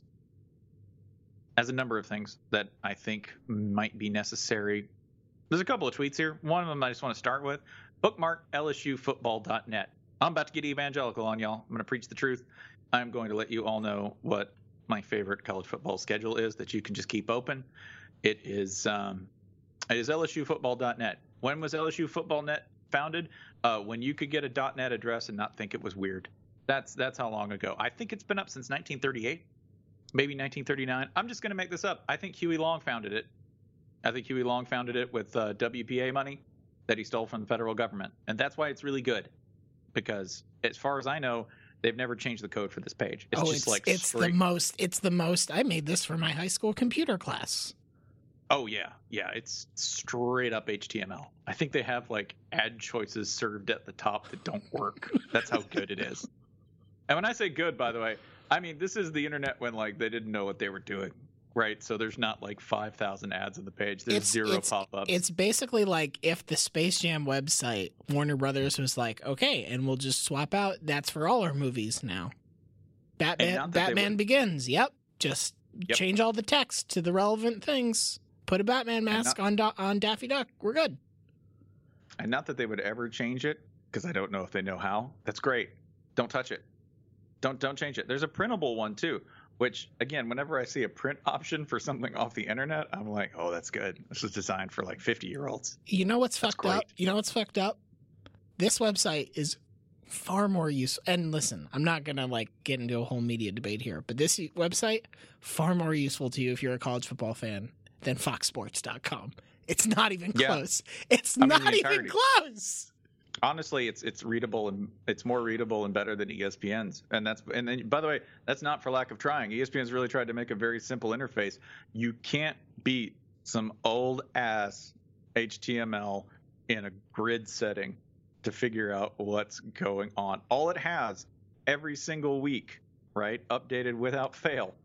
has a number of things that I think might be necessary. There's a couple of tweets here. One of them I just want to start with. Bookmark L S U football dot net. I'm about to get evangelical on y'all. I'm going to preach the truth. I'm going to let you all know what my favorite college football schedule is that you can just keep open. It is um, it is L S U football dot net. When was L S U football dot net founded? Uh, when you could get a .net address and not think it was weird. That's that's how long ago. I think it's been up since nineteen thirty-eight, maybe nineteen thirty-nine. I'm just going to make this up. I think Huey Long founded it. I think Huey Long founded it with uh, W P A money that he stole from the federal government. And that's why it's really good. Because as far as I know, they've never changed the code for this page. It's oh, just it's, like it's the straight. most, it's the most, I made this for my high school computer class. Oh, yeah. Yeah, it's straight up H T M L. I think they have like ad choices served at the top that don't work. That's how good it is. And when I say good, by the way, I mean, this is the internet when like they didn't know what they were doing, right? So there's not like five thousand ads on the page. There's It's- zero it's- pop-ups. It's basically like if the Space Jam website, Warner Brothers was like, okay, and we'll just swap out, that's for all our movies now. Batman, not that they Batman were- Begins. Yep. Just Yep. change all the text to the relevant things. Put a Batman mask not- on da- on Daffy Duck. We're good. And not that they would ever change it, because I don't know if they know how. That's great. Don't touch it. Don't don't change it. There's a printable one too, which again, whenever I see a print option for something off the internet, I'm like, oh, that's good. This was designed for like fifty year olds. You know what's That's fucked up? great. You know what's fucked up? This website is far more useful. And listen, I'm not going to like get into a whole media debate here, but this website, far more useful to you if you're a college football fan than fox sports dot com. It's not even Yeah. close. It's I mean, not the even entirety. close. Honestly, it's it's readable and it's more readable and better than E S P N's. And that's and then by the way, that's not for lack of trying. E S P N's really tried to make a very simple interface. You can't beat some old ass H T M L in a grid setting to figure out what's going on. All it has every single week, right, updated without fail,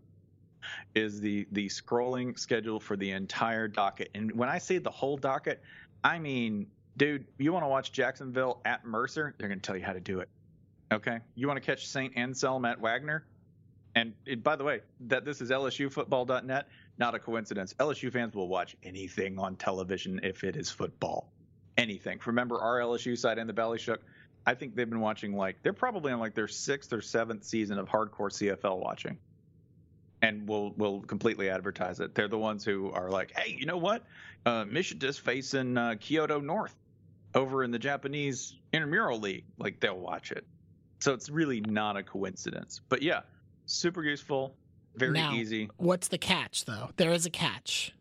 is the the scrolling schedule for the entire docket. And when I say the whole docket, I mean, dude, you want to watch Jacksonville at Mercer? They're going to tell you how to do it. Okay? You want to catch Saint Anselm at Wagner? And it, by the way, that this is L S U football dot net, not a coincidence. L S U fans will watch anything on television if it is football. Anything. Remember our L S U side and the Bally Shook? I think they've been watching, like, they're probably on like their sixth or seventh season of hardcore C F L watching. And we'll we'll completely advertise it. They're the ones who are like, hey, you know what? Uh, Michigan's facing uh, Kyoto North over in the Japanese intramural league. Like, they'll watch it. So it's really not a coincidence. But yeah, super useful, very now, easy. What's the catch, though? There is a catch.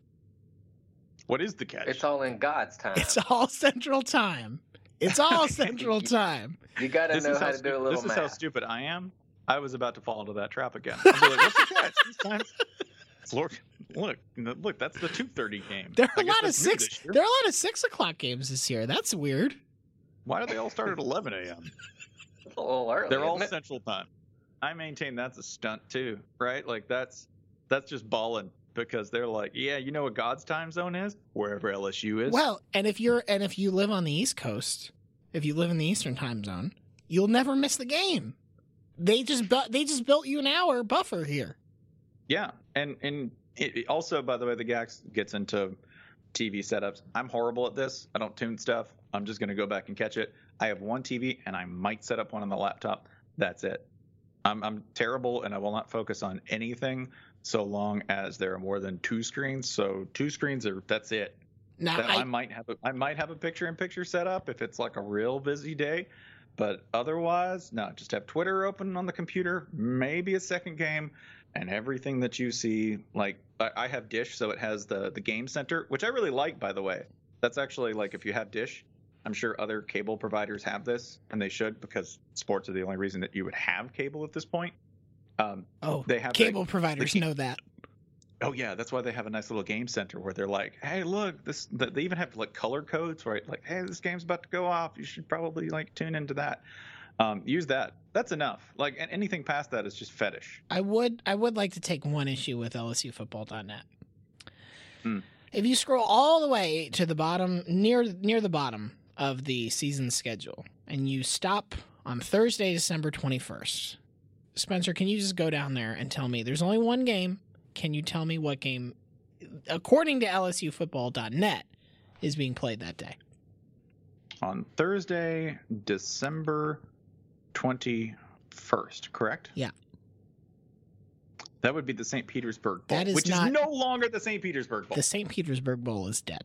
What is the catch? It's all in God's time. It's all Central Time. It's all Central Time. You got to know how, how to do a little This is math. how stupid I am. I was about to fall into that trap again. I'll be like, what's the catch? This time, Lord, look, look, that's the two thirty game. There are I a guess lot of that's new six. this year. There are a lot of six o'clock games this year. That's weird. Why do they all start at eleven a.m.? It's a little early. They're all isn't it? Central Time. I maintain that's a stunt too, right? Like that's that's just balling because they're like, yeah, you know what God's time zone is? Wherever L S U is. Well, and if you're and if you live on the East Coast, if you live in the Eastern Time Zone, you'll never miss the game. They just bu- they just built you an hour buffer here. Yeah, and and it, it also, by the way, the Gax gets into T V setups. I'm horrible at this. I don't tune stuff. I'm just going to go back and catch it. I have one T V, and I might set up one on the laptop. That's it. I'm I'm terrible, and I will not focus on anything so long as there are more than two screens. So two screens are that's it. Now That- I, I might have a I might have a picture-in-picture set up if it's like a real busy day. But otherwise, no, just have Twitter open on the computer, maybe a second game, and everything that you see. Like, I, I have Dish, so it has the, the game center, which I really like, by the way. That's actually, like, if you have Dish, I'm sure other cable providers have this, and they should, because sports are the only reason that you would have cable at this point. Um, oh, they have cable the- providers the- know that. Oh yeah, that's why they have a nice little game center where they're like, "Hey, look, this." They even have like color codes, right? Like, "Hey, this game's about to go off. You should probably like tune into that." Um, use that. That's enough. Like anything past that is just fetish. I would I would like to take one issue with L S U football dot net. Hmm. If you scroll all the way to the bottom, near near the bottom of the season schedule, and you stop on Thursday, December twenty-first, Spencer, can you just go down there and tell me there's only one game? Can you tell me what game, according to L S U football dot net, is being played that day? On Thursday, December twenty-first, correct? Yeah. That would be the Saint Petersburg Bowl, That is which not- is no longer the Saint Petersburg Bowl. The Saint Petersburg Bowl is dead.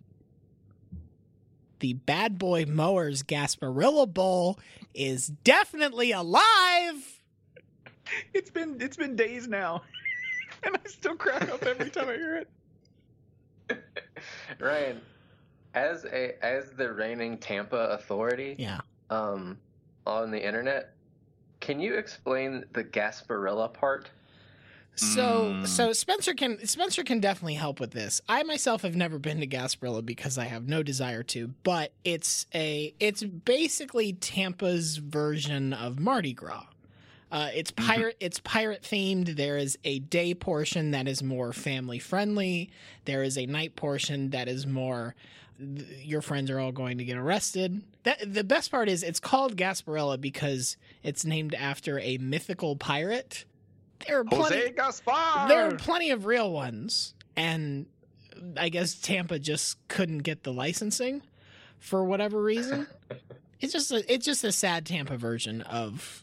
The Bad Boy Mowers Gasparilla Bowl is definitely alive. It's been it's been days now, and I still crack up every time I hear it. Ryan, as a as the reigning Tampa authority, Yeah. um, on the internet, can you explain the Gasparilla part? So Mm. so Spencer can Spencer can definitely help with this. I myself have never been to Gasparilla because I have no desire to, but it's a it's basically Tampa's version of Mardi Gras. Uh, it's pirate it's pirate themed. There is a day portion that is more family friendly. There is a night portion that is more th- your friends are all going to get arrested. That the best part is it's called Gasparilla because it's named after a mythical pirate. There are plenty Jose Gaspar. there are plenty of real ones, and I guess Tampa just couldn't get the licensing for whatever reason. It's just a, it's just a sad Tampa version of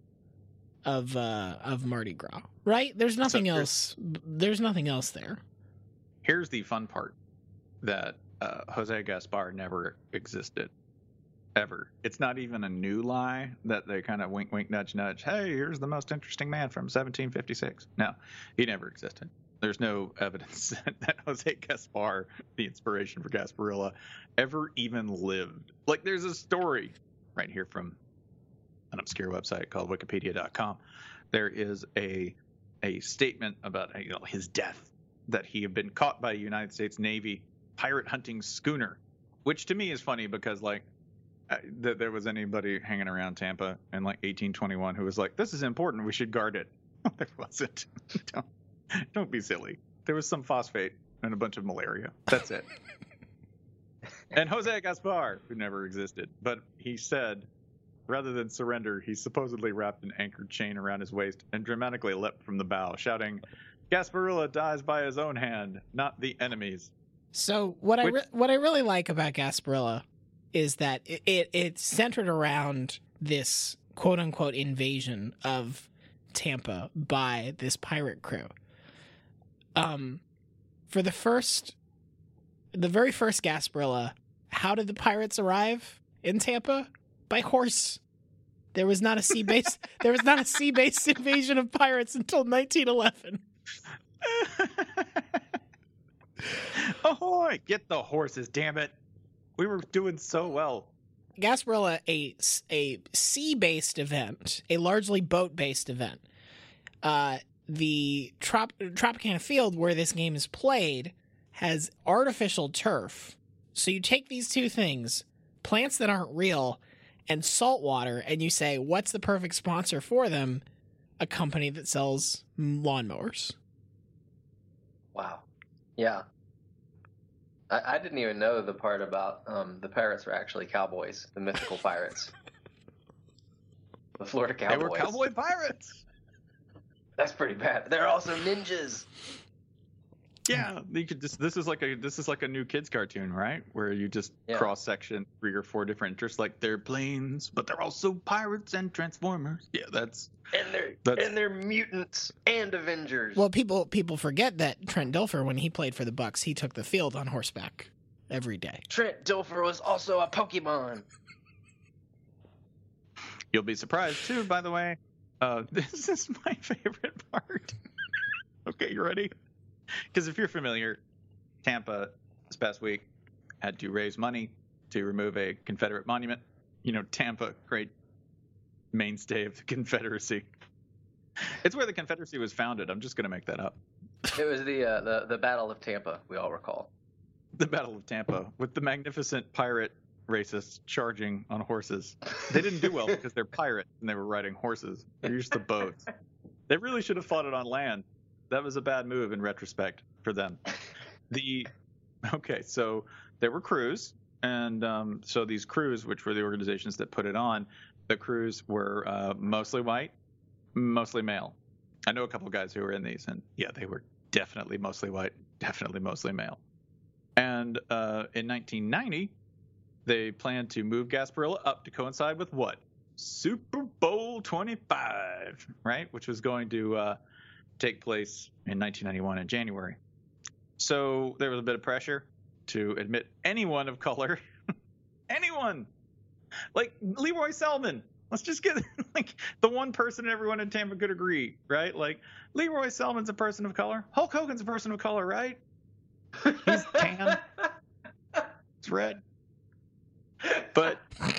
of uh, of Mardi Gras, right? There's nothing here's- else. There's nothing else there. Here's the fun part: that uh, Jose Gaspar never existed, ever. It's not even a new lie that they kind of wink, wink, nudge, nudge. Hey, here's the most interesting man from seventeen fifty-six. No, he never existed. There's no evidence that Jose Gaspar, the inspiration for Gasparilla, ever even lived. Like, there's a story right here from an obscure website called wikipedia dot com. There is a a statement about you know his death that he had been caught by a United States Navy pirate hunting schooner, which to me is funny because like uh, th- there was anybody hanging around Tampa in like eighteen twenty-one who was like, this is important, we should guard it. There wasn't. don't, don't be silly. There was some phosphate and a bunch of malaria. That's it. And Jose Gaspar, who never existed, but he said, rather than surrender, he supposedly wrapped an anchored chain around his waist and dramatically leapt from the bow, shouting, Gasparilla dies by his own hand, not the enemy's. So what I Which- re- what I really like about Gasparilla is that it, it it's centered around this quote unquote invasion of Tampa by this pirate crew. Um, for the first, the very first Gasparilla, how did the pirates arrive in Tampa? By horse. There was not a sea base. There was not a sea based invasion of pirates until nineteen eleven. Ahoy! Get the horses, damn it! We were doing so well. Gasparilla, a, a sea-based event, a largely boat-based event. Uh, the Trop- Tropicana Field, where this game is played, has artificial turf. So you take these two things, plants that aren't real, and salt water, and you say, what's the perfect sponsor for them? A company that sells lawnmowers. Wow. Yeah. I, I didn't even know the part about um, the pirates were actually cowboys, the mythical pirates. The Florida Cowboys. They were cowboy pirates. That's pretty bad. They're also ninjas. Yeah, you could just. This is like a. This is like a new kids cartoon, right? Where you just Yeah. cross section three or four different interests. Like they're planes, but they're also pirates and transformers. Yeah, that's. And they're That's- and they're mutants and Avengers. Well, people people forget that Trent Dilfer, when he played for the Bucks, he took the field on horseback every day. Trent Dilfer was also a Pokemon. You'll be surprised too, by the way. Uh, this is my favorite part. Okay, you ready? Because if you're familiar, Tampa this past week had to raise money to remove a Confederate monument. You know, Tampa, great mainstay of the Confederacy. It's where the Confederacy was founded. I'm just going to make that up. It was the uh, the the Battle of Tampa. We all recall. The Battle of Tampa with the magnificent pirate racists charging on horses. They didn't do well because they're pirates and they were riding horses. They're used to boats. They really should have fought it on land. That was a bad move in retrospect for them. The okay, so there were crews, and um, so these crews, which were the organizations that put it on, the crews were uh, mostly white, mostly male. I know a couple of guys who were in these, and yeah, they were definitely mostly white, definitely mostly male. And uh, in nineteen ninety, they planned to move Gasparilla up to coincide with what? Super Bowl twenty-five, right? Which was going to uh, take place in nineteen ninety-one in January. So there was a bit of pressure to admit anyone of color, anyone, like Leroy Selman. Let's just get like the one person everyone in Tampa could agree, right? Like Leroy Selman's a person of color. Hulk Hogan's a person of color, right? He's tan. It's red. But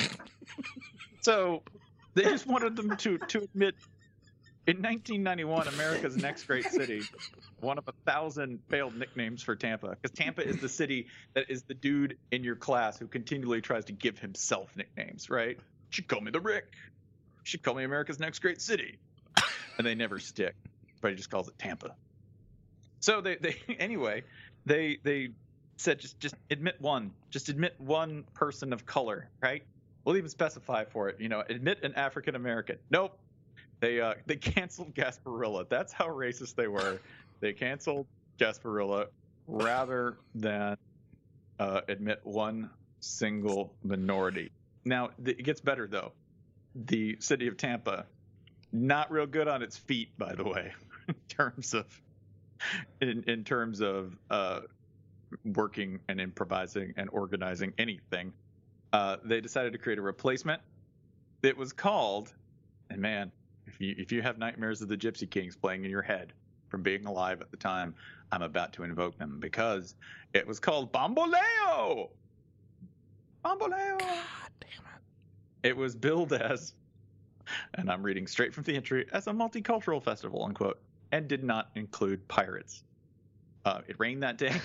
so they just wanted them to to admit in nineteen ninety-one, America's next great city, one of a thousand failed nicknames for Tampa, because Tampa is the city that is the dude in your class who continually tries to give himself nicknames, right? You should call me the Rick. You should call me America's next great city. And they never stick. Everybody just calls it Tampa. So they, they anyway, they they said just just admit one. Just admit one person of color, right? We'll even specify for it, you know, admit an African American. Nope. They uh they canceled Gasparilla. That's how racist they were. They canceled Gasparilla rather than uh, admit one single minority. Now th- it gets better though. The city of Tampa, not real good on its feet, by the way, in terms of in in terms of uh, working and improvising and organizing anything. Uh, they decided to create a replacement. It was called, and man, if you if you have nightmares of the Gypsy Kings playing in your head from being alive at the time, I'm about to invoke them, because it was called Bamboleo. Bamboleo. God damn it. It was billed as, and I'm reading straight from the entry, as a multicultural festival, unquote, and did not include pirates. Uh, it rained that day.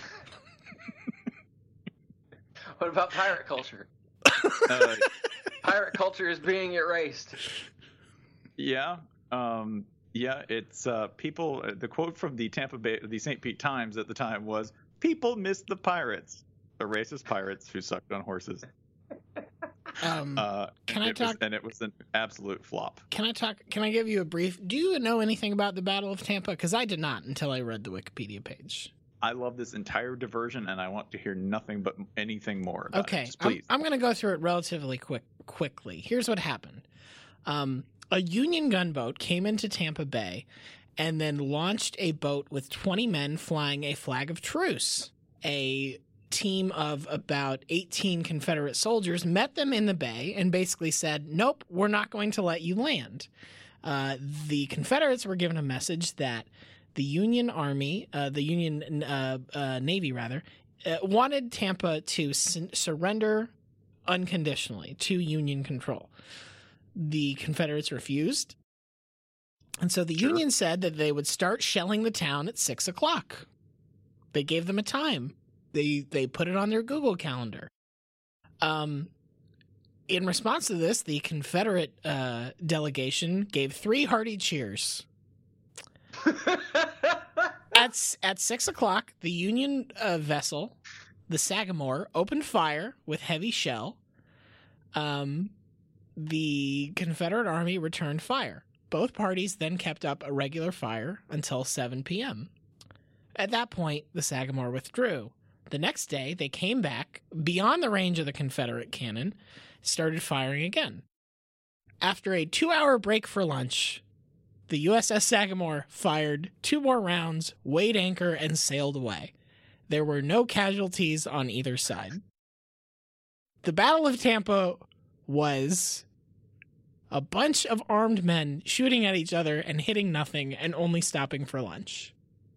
What about pirate culture? uh, Pirate culture is being erased. Yeah. Um, yeah, it's uh, people. The quote from the Tampa Bay, the Saint Pete Times at the time was, "People miss the pirates, the racist pirates who sucked on horses." Um, uh, can I it talk? Was, and it was an absolute flop. Can I talk? Can I give you a brief? Do you know anything about the Battle of Tampa? Because I did not until I read the Wikipedia page. I love this entire diversion, and I want to hear nothing but anything more about okay, it. Just please. I'm, I'm going to go through it relatively quick. Quickly, here's what happened. Um, a Union gunboat came into Tampa Bay, and then launched a boat with twenty men flying a flag of truce. A team of about eighteen Confederate soldiers met them in the bay and basically said, "Nope, we're not going to let you land." Uh, the Confederates were given a message that the Union Army, uh, the Union uh, uh, Navy rather, uh, wanted Tampa to su- surrender unconditionally to Union control. The Confederates refused, and so the Sure. Union said that they would start shelling the town at six o'clock. They gave them a time. They they put it on their Google calendar. Um, in response to this, the Confederate uh, delegation gave three hearty cheers. At at six o'clock, the Union uh, vessel, the Sagamore, opened fire with heavy shell. Um, the Confederate Army returned fire. Both parties then kept up a regular fire until seven p.m. At that point, the Sagamore withdrew. The next day, they came back beyond the range of the Confederate cannon, started firing again. After a two-hour break for lunch, the U S S Sagamore fired two more rounds, weighed anchor, and sailed away. There were no casualties on either side. The Battle of Tampa was a bunch of armed men shooting at each other and hitting nothing and only stopping for lunch.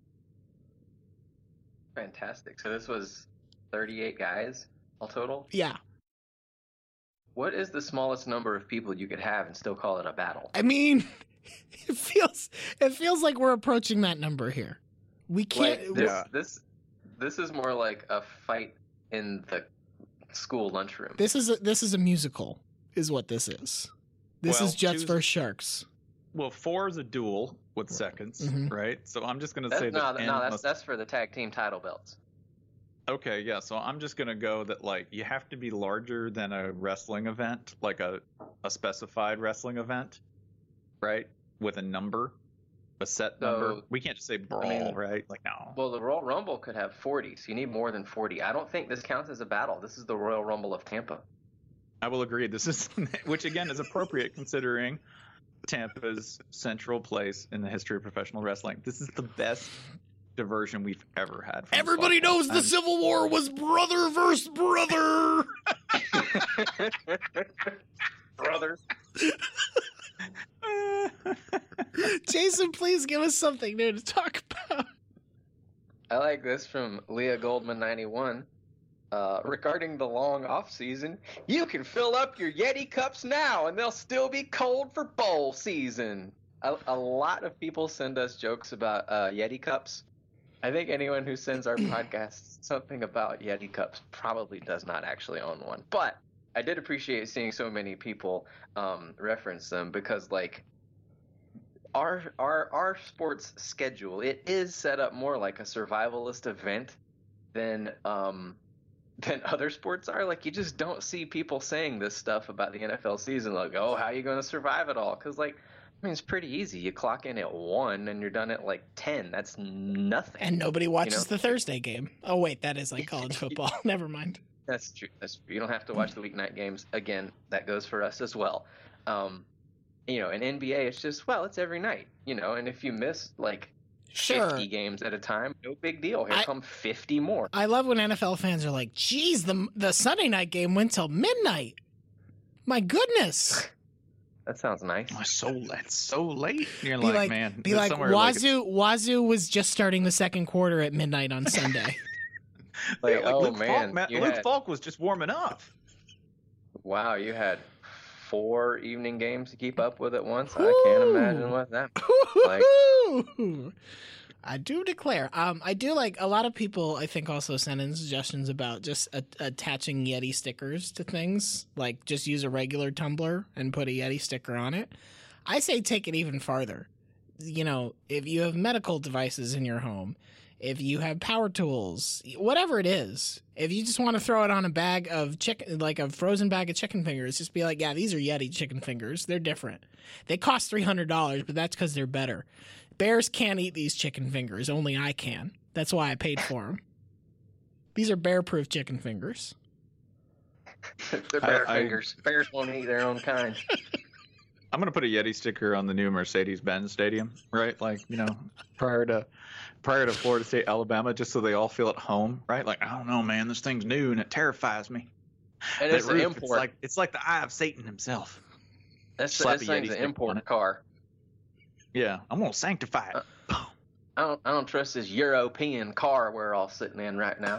Fantastic. So this was thirty-eight guys all total? Yeah. What is the smallest number of people you could have and still call it a battle? I mean, it feels it feels like we're approaching that number here. We can't. Like, this, Yeah. this this is more like a fight in the school lunchroom. This is a, this is a musical, is what this is. This Well, is Jets choose- versus Sharks. Well, four is a duel with seconds, Mhm. right? So I'm just going to That's, say no, that. no, N that's must- that's for the tag team title belts. Okay, yeah. So I'm just going to go that, like, you have to be larger than a wrestling event, like a, a specified wrestling event, right? With a number, a set So, number. We can't just say brawl, mean- right? Like, no. Well, the Royal Rumble could have forty, so you need more than forty. I don't think this counts as a battle. This is the Royal Rumble of Tampa. I will agree. This is, which again is appropriate considering Tampa's central place in the history of professional wrestling. This is the best diversion we've ever had. From Everybody this podcast. knows the I'm- Civil War was brother versus brother. Brother. Jason, please give us something new to talk about. I like this from Leah Goldman ninety-one. Uh, regarding the long off season, you can fill up your Yeti cups now, and they'll still be cold for bowl season. A, a lot of people send us jokes about uh, Yeti cups. I think anyone who sends our podcast something about Yeti cups probably does not actually own one. But I did appreciate seeing so many people um, reference them because, like, our our our sports schedule, it is set up more like a survivalist event than um than other sports are. Like, you just don't see people saying this stuff about the N F L season, like, oh, how are you going to survive it all? Because, like, I mean, it's pretty easy. You clock in at one and you're done at like ten. That's nothing. And nobody watches You know? the Thursday game. Oh wait, that is like college football. Never mind. That's true. That's true. You don't have to watch the weeknight games. Again, that goes for us as well. Um, you know, in N B A, it's just, well, it's every night, you know, and if you miss like Sure. fifty games at a time, no big deal. Here I- come fifty more. I love when N F L fans are like, "Geez, the the Sunday night game went till midnight." My goodness. That sounds nice. Oh, so that's so late. You're Be like, like, man, be there's like, somewhere like- Wazoo. Wazoo was just starting the second quarter at midnight on Sunday. Like, Yeah, like oh Luke man, Falk, man, you Luke had- Falk was just warming up. wow, you had four evening games to keep up with at once. I can't imagine what that. Like- Woo-hoo-hoo! I do declare. Um, I do like a lot of people. I think also send in suggestions about just a- attaching Yeti stickers to things. Like just use a regular tumbler and put a Yeti sticker on it. I say take it even farther. You know, if you have medical devices in your home, if you have power tools, whatever it is, if you just want to throw it on a bag of chicken, like a frozen bag of chicken fingers, just be like, yeah, these are Yeti chicken fingers. They're different. They cost three hundred dollars, but that's because they're better. Bears can't eat these chicken fingers. Only I can. That's why I paid for them. These are bear-proof chicken fingers. They're bear I, fingers. I, Bears won't eat their own kind. I'm going to put a Yeti sticker on the new Mercedes-Benz Stadium, right? Like, you know, prior to prior to Florida State, Alabama, just so they all feel at home, right? Like, I don't know, man, this thing's new and it terrifies me. And That it's an roof, import. It's like, it's like the eye of Satan himself. That's Slap this a Yeti thing's an sticker on import it. car. Yeah, I'm going to sanctify it. Uh, I don't. I don't trust this European car we're all sitting in right now.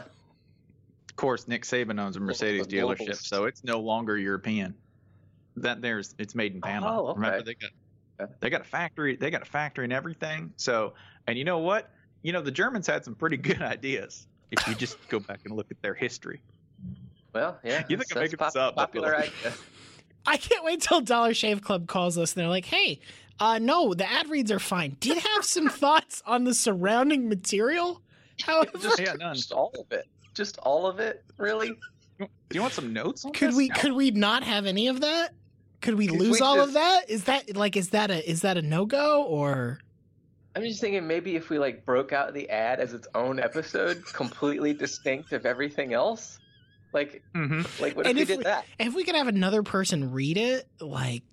Of course, Nick Saban owns a Mercedes the dealership, globals. so it's no longer European. That there's it's made in Panama. Oh, okay. Remember they got Okay. they got a factory, they got a factory and everything. So, and you know what? You know the Germans had some pretty good ideas. If you just go back and look at their history. Well, yeah. You think I'm that's making pop- this up? I feel Popular like- idea. I can't wait till Dollar Shave Club calls us and they're like, hey, uh, no, the ad reads are fine. Do you have some thoughts on the surrounding material? However, Just, Yeah, none. just all of it. Just all of it. Really? Do you want some notes on could this? we could we not have any of that? Could we Could lose we all of just- that? Is that like is that a is that a no go or I'm just thinking maybe if we like broke out the ad as its own episode, completely distinct of everything else. Like, Mhm. like what if And we if did we- that? if we could have another person read it? Like,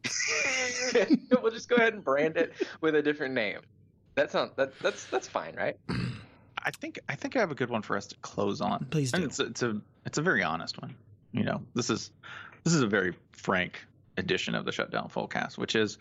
We'll just go ahead and brand it with a different name. That sounds that that's that's fine, right? I think I think I have a good one for us to close on. Please And do. it's a, it's a it's a very honest one. You know, this is this is a very frank edition of the Shutdown Fullcast, which is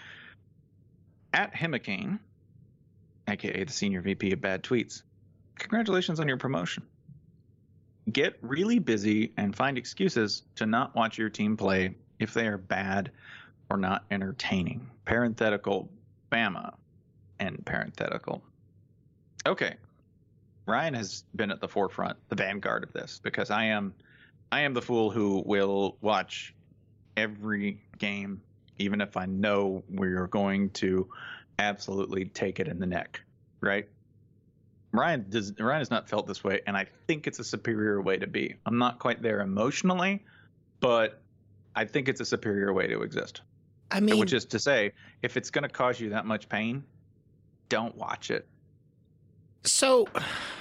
at Himicane, aka the senior V P of Bad Tweets. Congratulations on your promotion. Get really busy and find excuses to not watch your team play if they are bad or not entertaining. Parenthetical, Bama, and parenthetical. Okay. Ryan has been at the forefront, the vanguard of this, because I am I am the fool who will watch every game, even if I know we are going to absolutely take it in the neck, right? Ryan does Ryan has not felt this way, and I think it's a superior way to be. I'm not quite there emotionally, but I think it's a superior way to exist. I mean, Which is to say, if it's going to cause you that much pain, don't watch it. so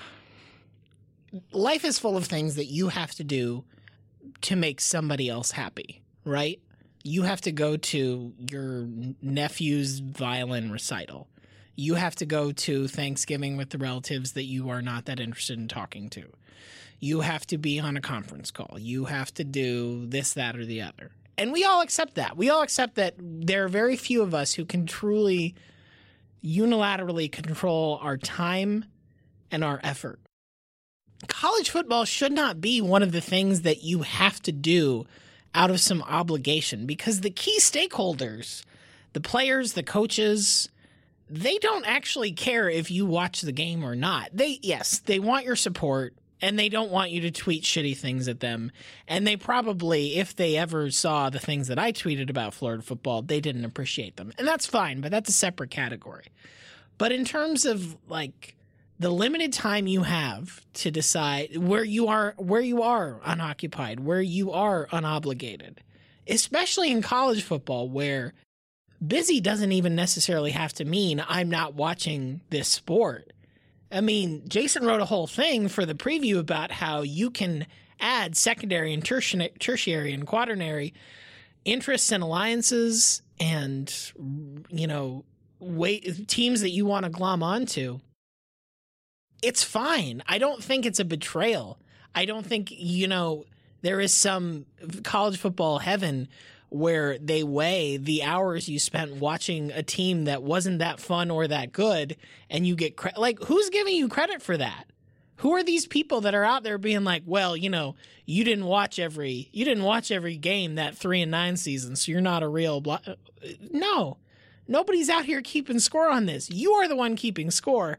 life is full of things that you have to do to make somebody else happy, right? You have to go to your nephew's violin recital. You have to go to Thanksgiving with the relatives that you are not that interested in talking to. You have to be on a conference call. You have to do this, that, or the other. And we all accept that. We all accept that there are very few of us who can truly unilaterally control our time and our effort. College football should not be one of the things that you have to do out of some obligation, because the key stakeholders, the players, the coaches, they don't actually care if you watch the game or not. They, yes, they want your support, and they don't want you to tweet shitty things at them. And they probably, if they ever saw the things that I tweeted about Florida football, they didn't appreciate them. And that's fine, but that's a separate category. But in terms of like the limited time you have to decide where you are, where you are unoccupied, where you are unobligated, especially in college football, where busy doesn't even necessarily have to mean I'm not watching this sport. I mean, Jason wrote a whole thing for the preview about how you can add secondary and tertiary, tertiary and quaternary interests and alliances and, you know, wait, teams that you want to glom onto. It's fine. I don't think it's a betrayal. I don't think, you know, there is some college football heaven where they weigh the hours you spent watching a team that wasn't that fun or that good, and you get credit. Like, who's giving you credit for that? Who are these people that are out there being like, well, you know, you didn't watch every you didn't watch every game that three and nine season, so you're not a real blo-. No, nobody's out here keeping score on this. You are the one keeping score.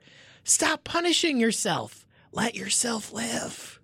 Stop punishing yourself. Let yourself live.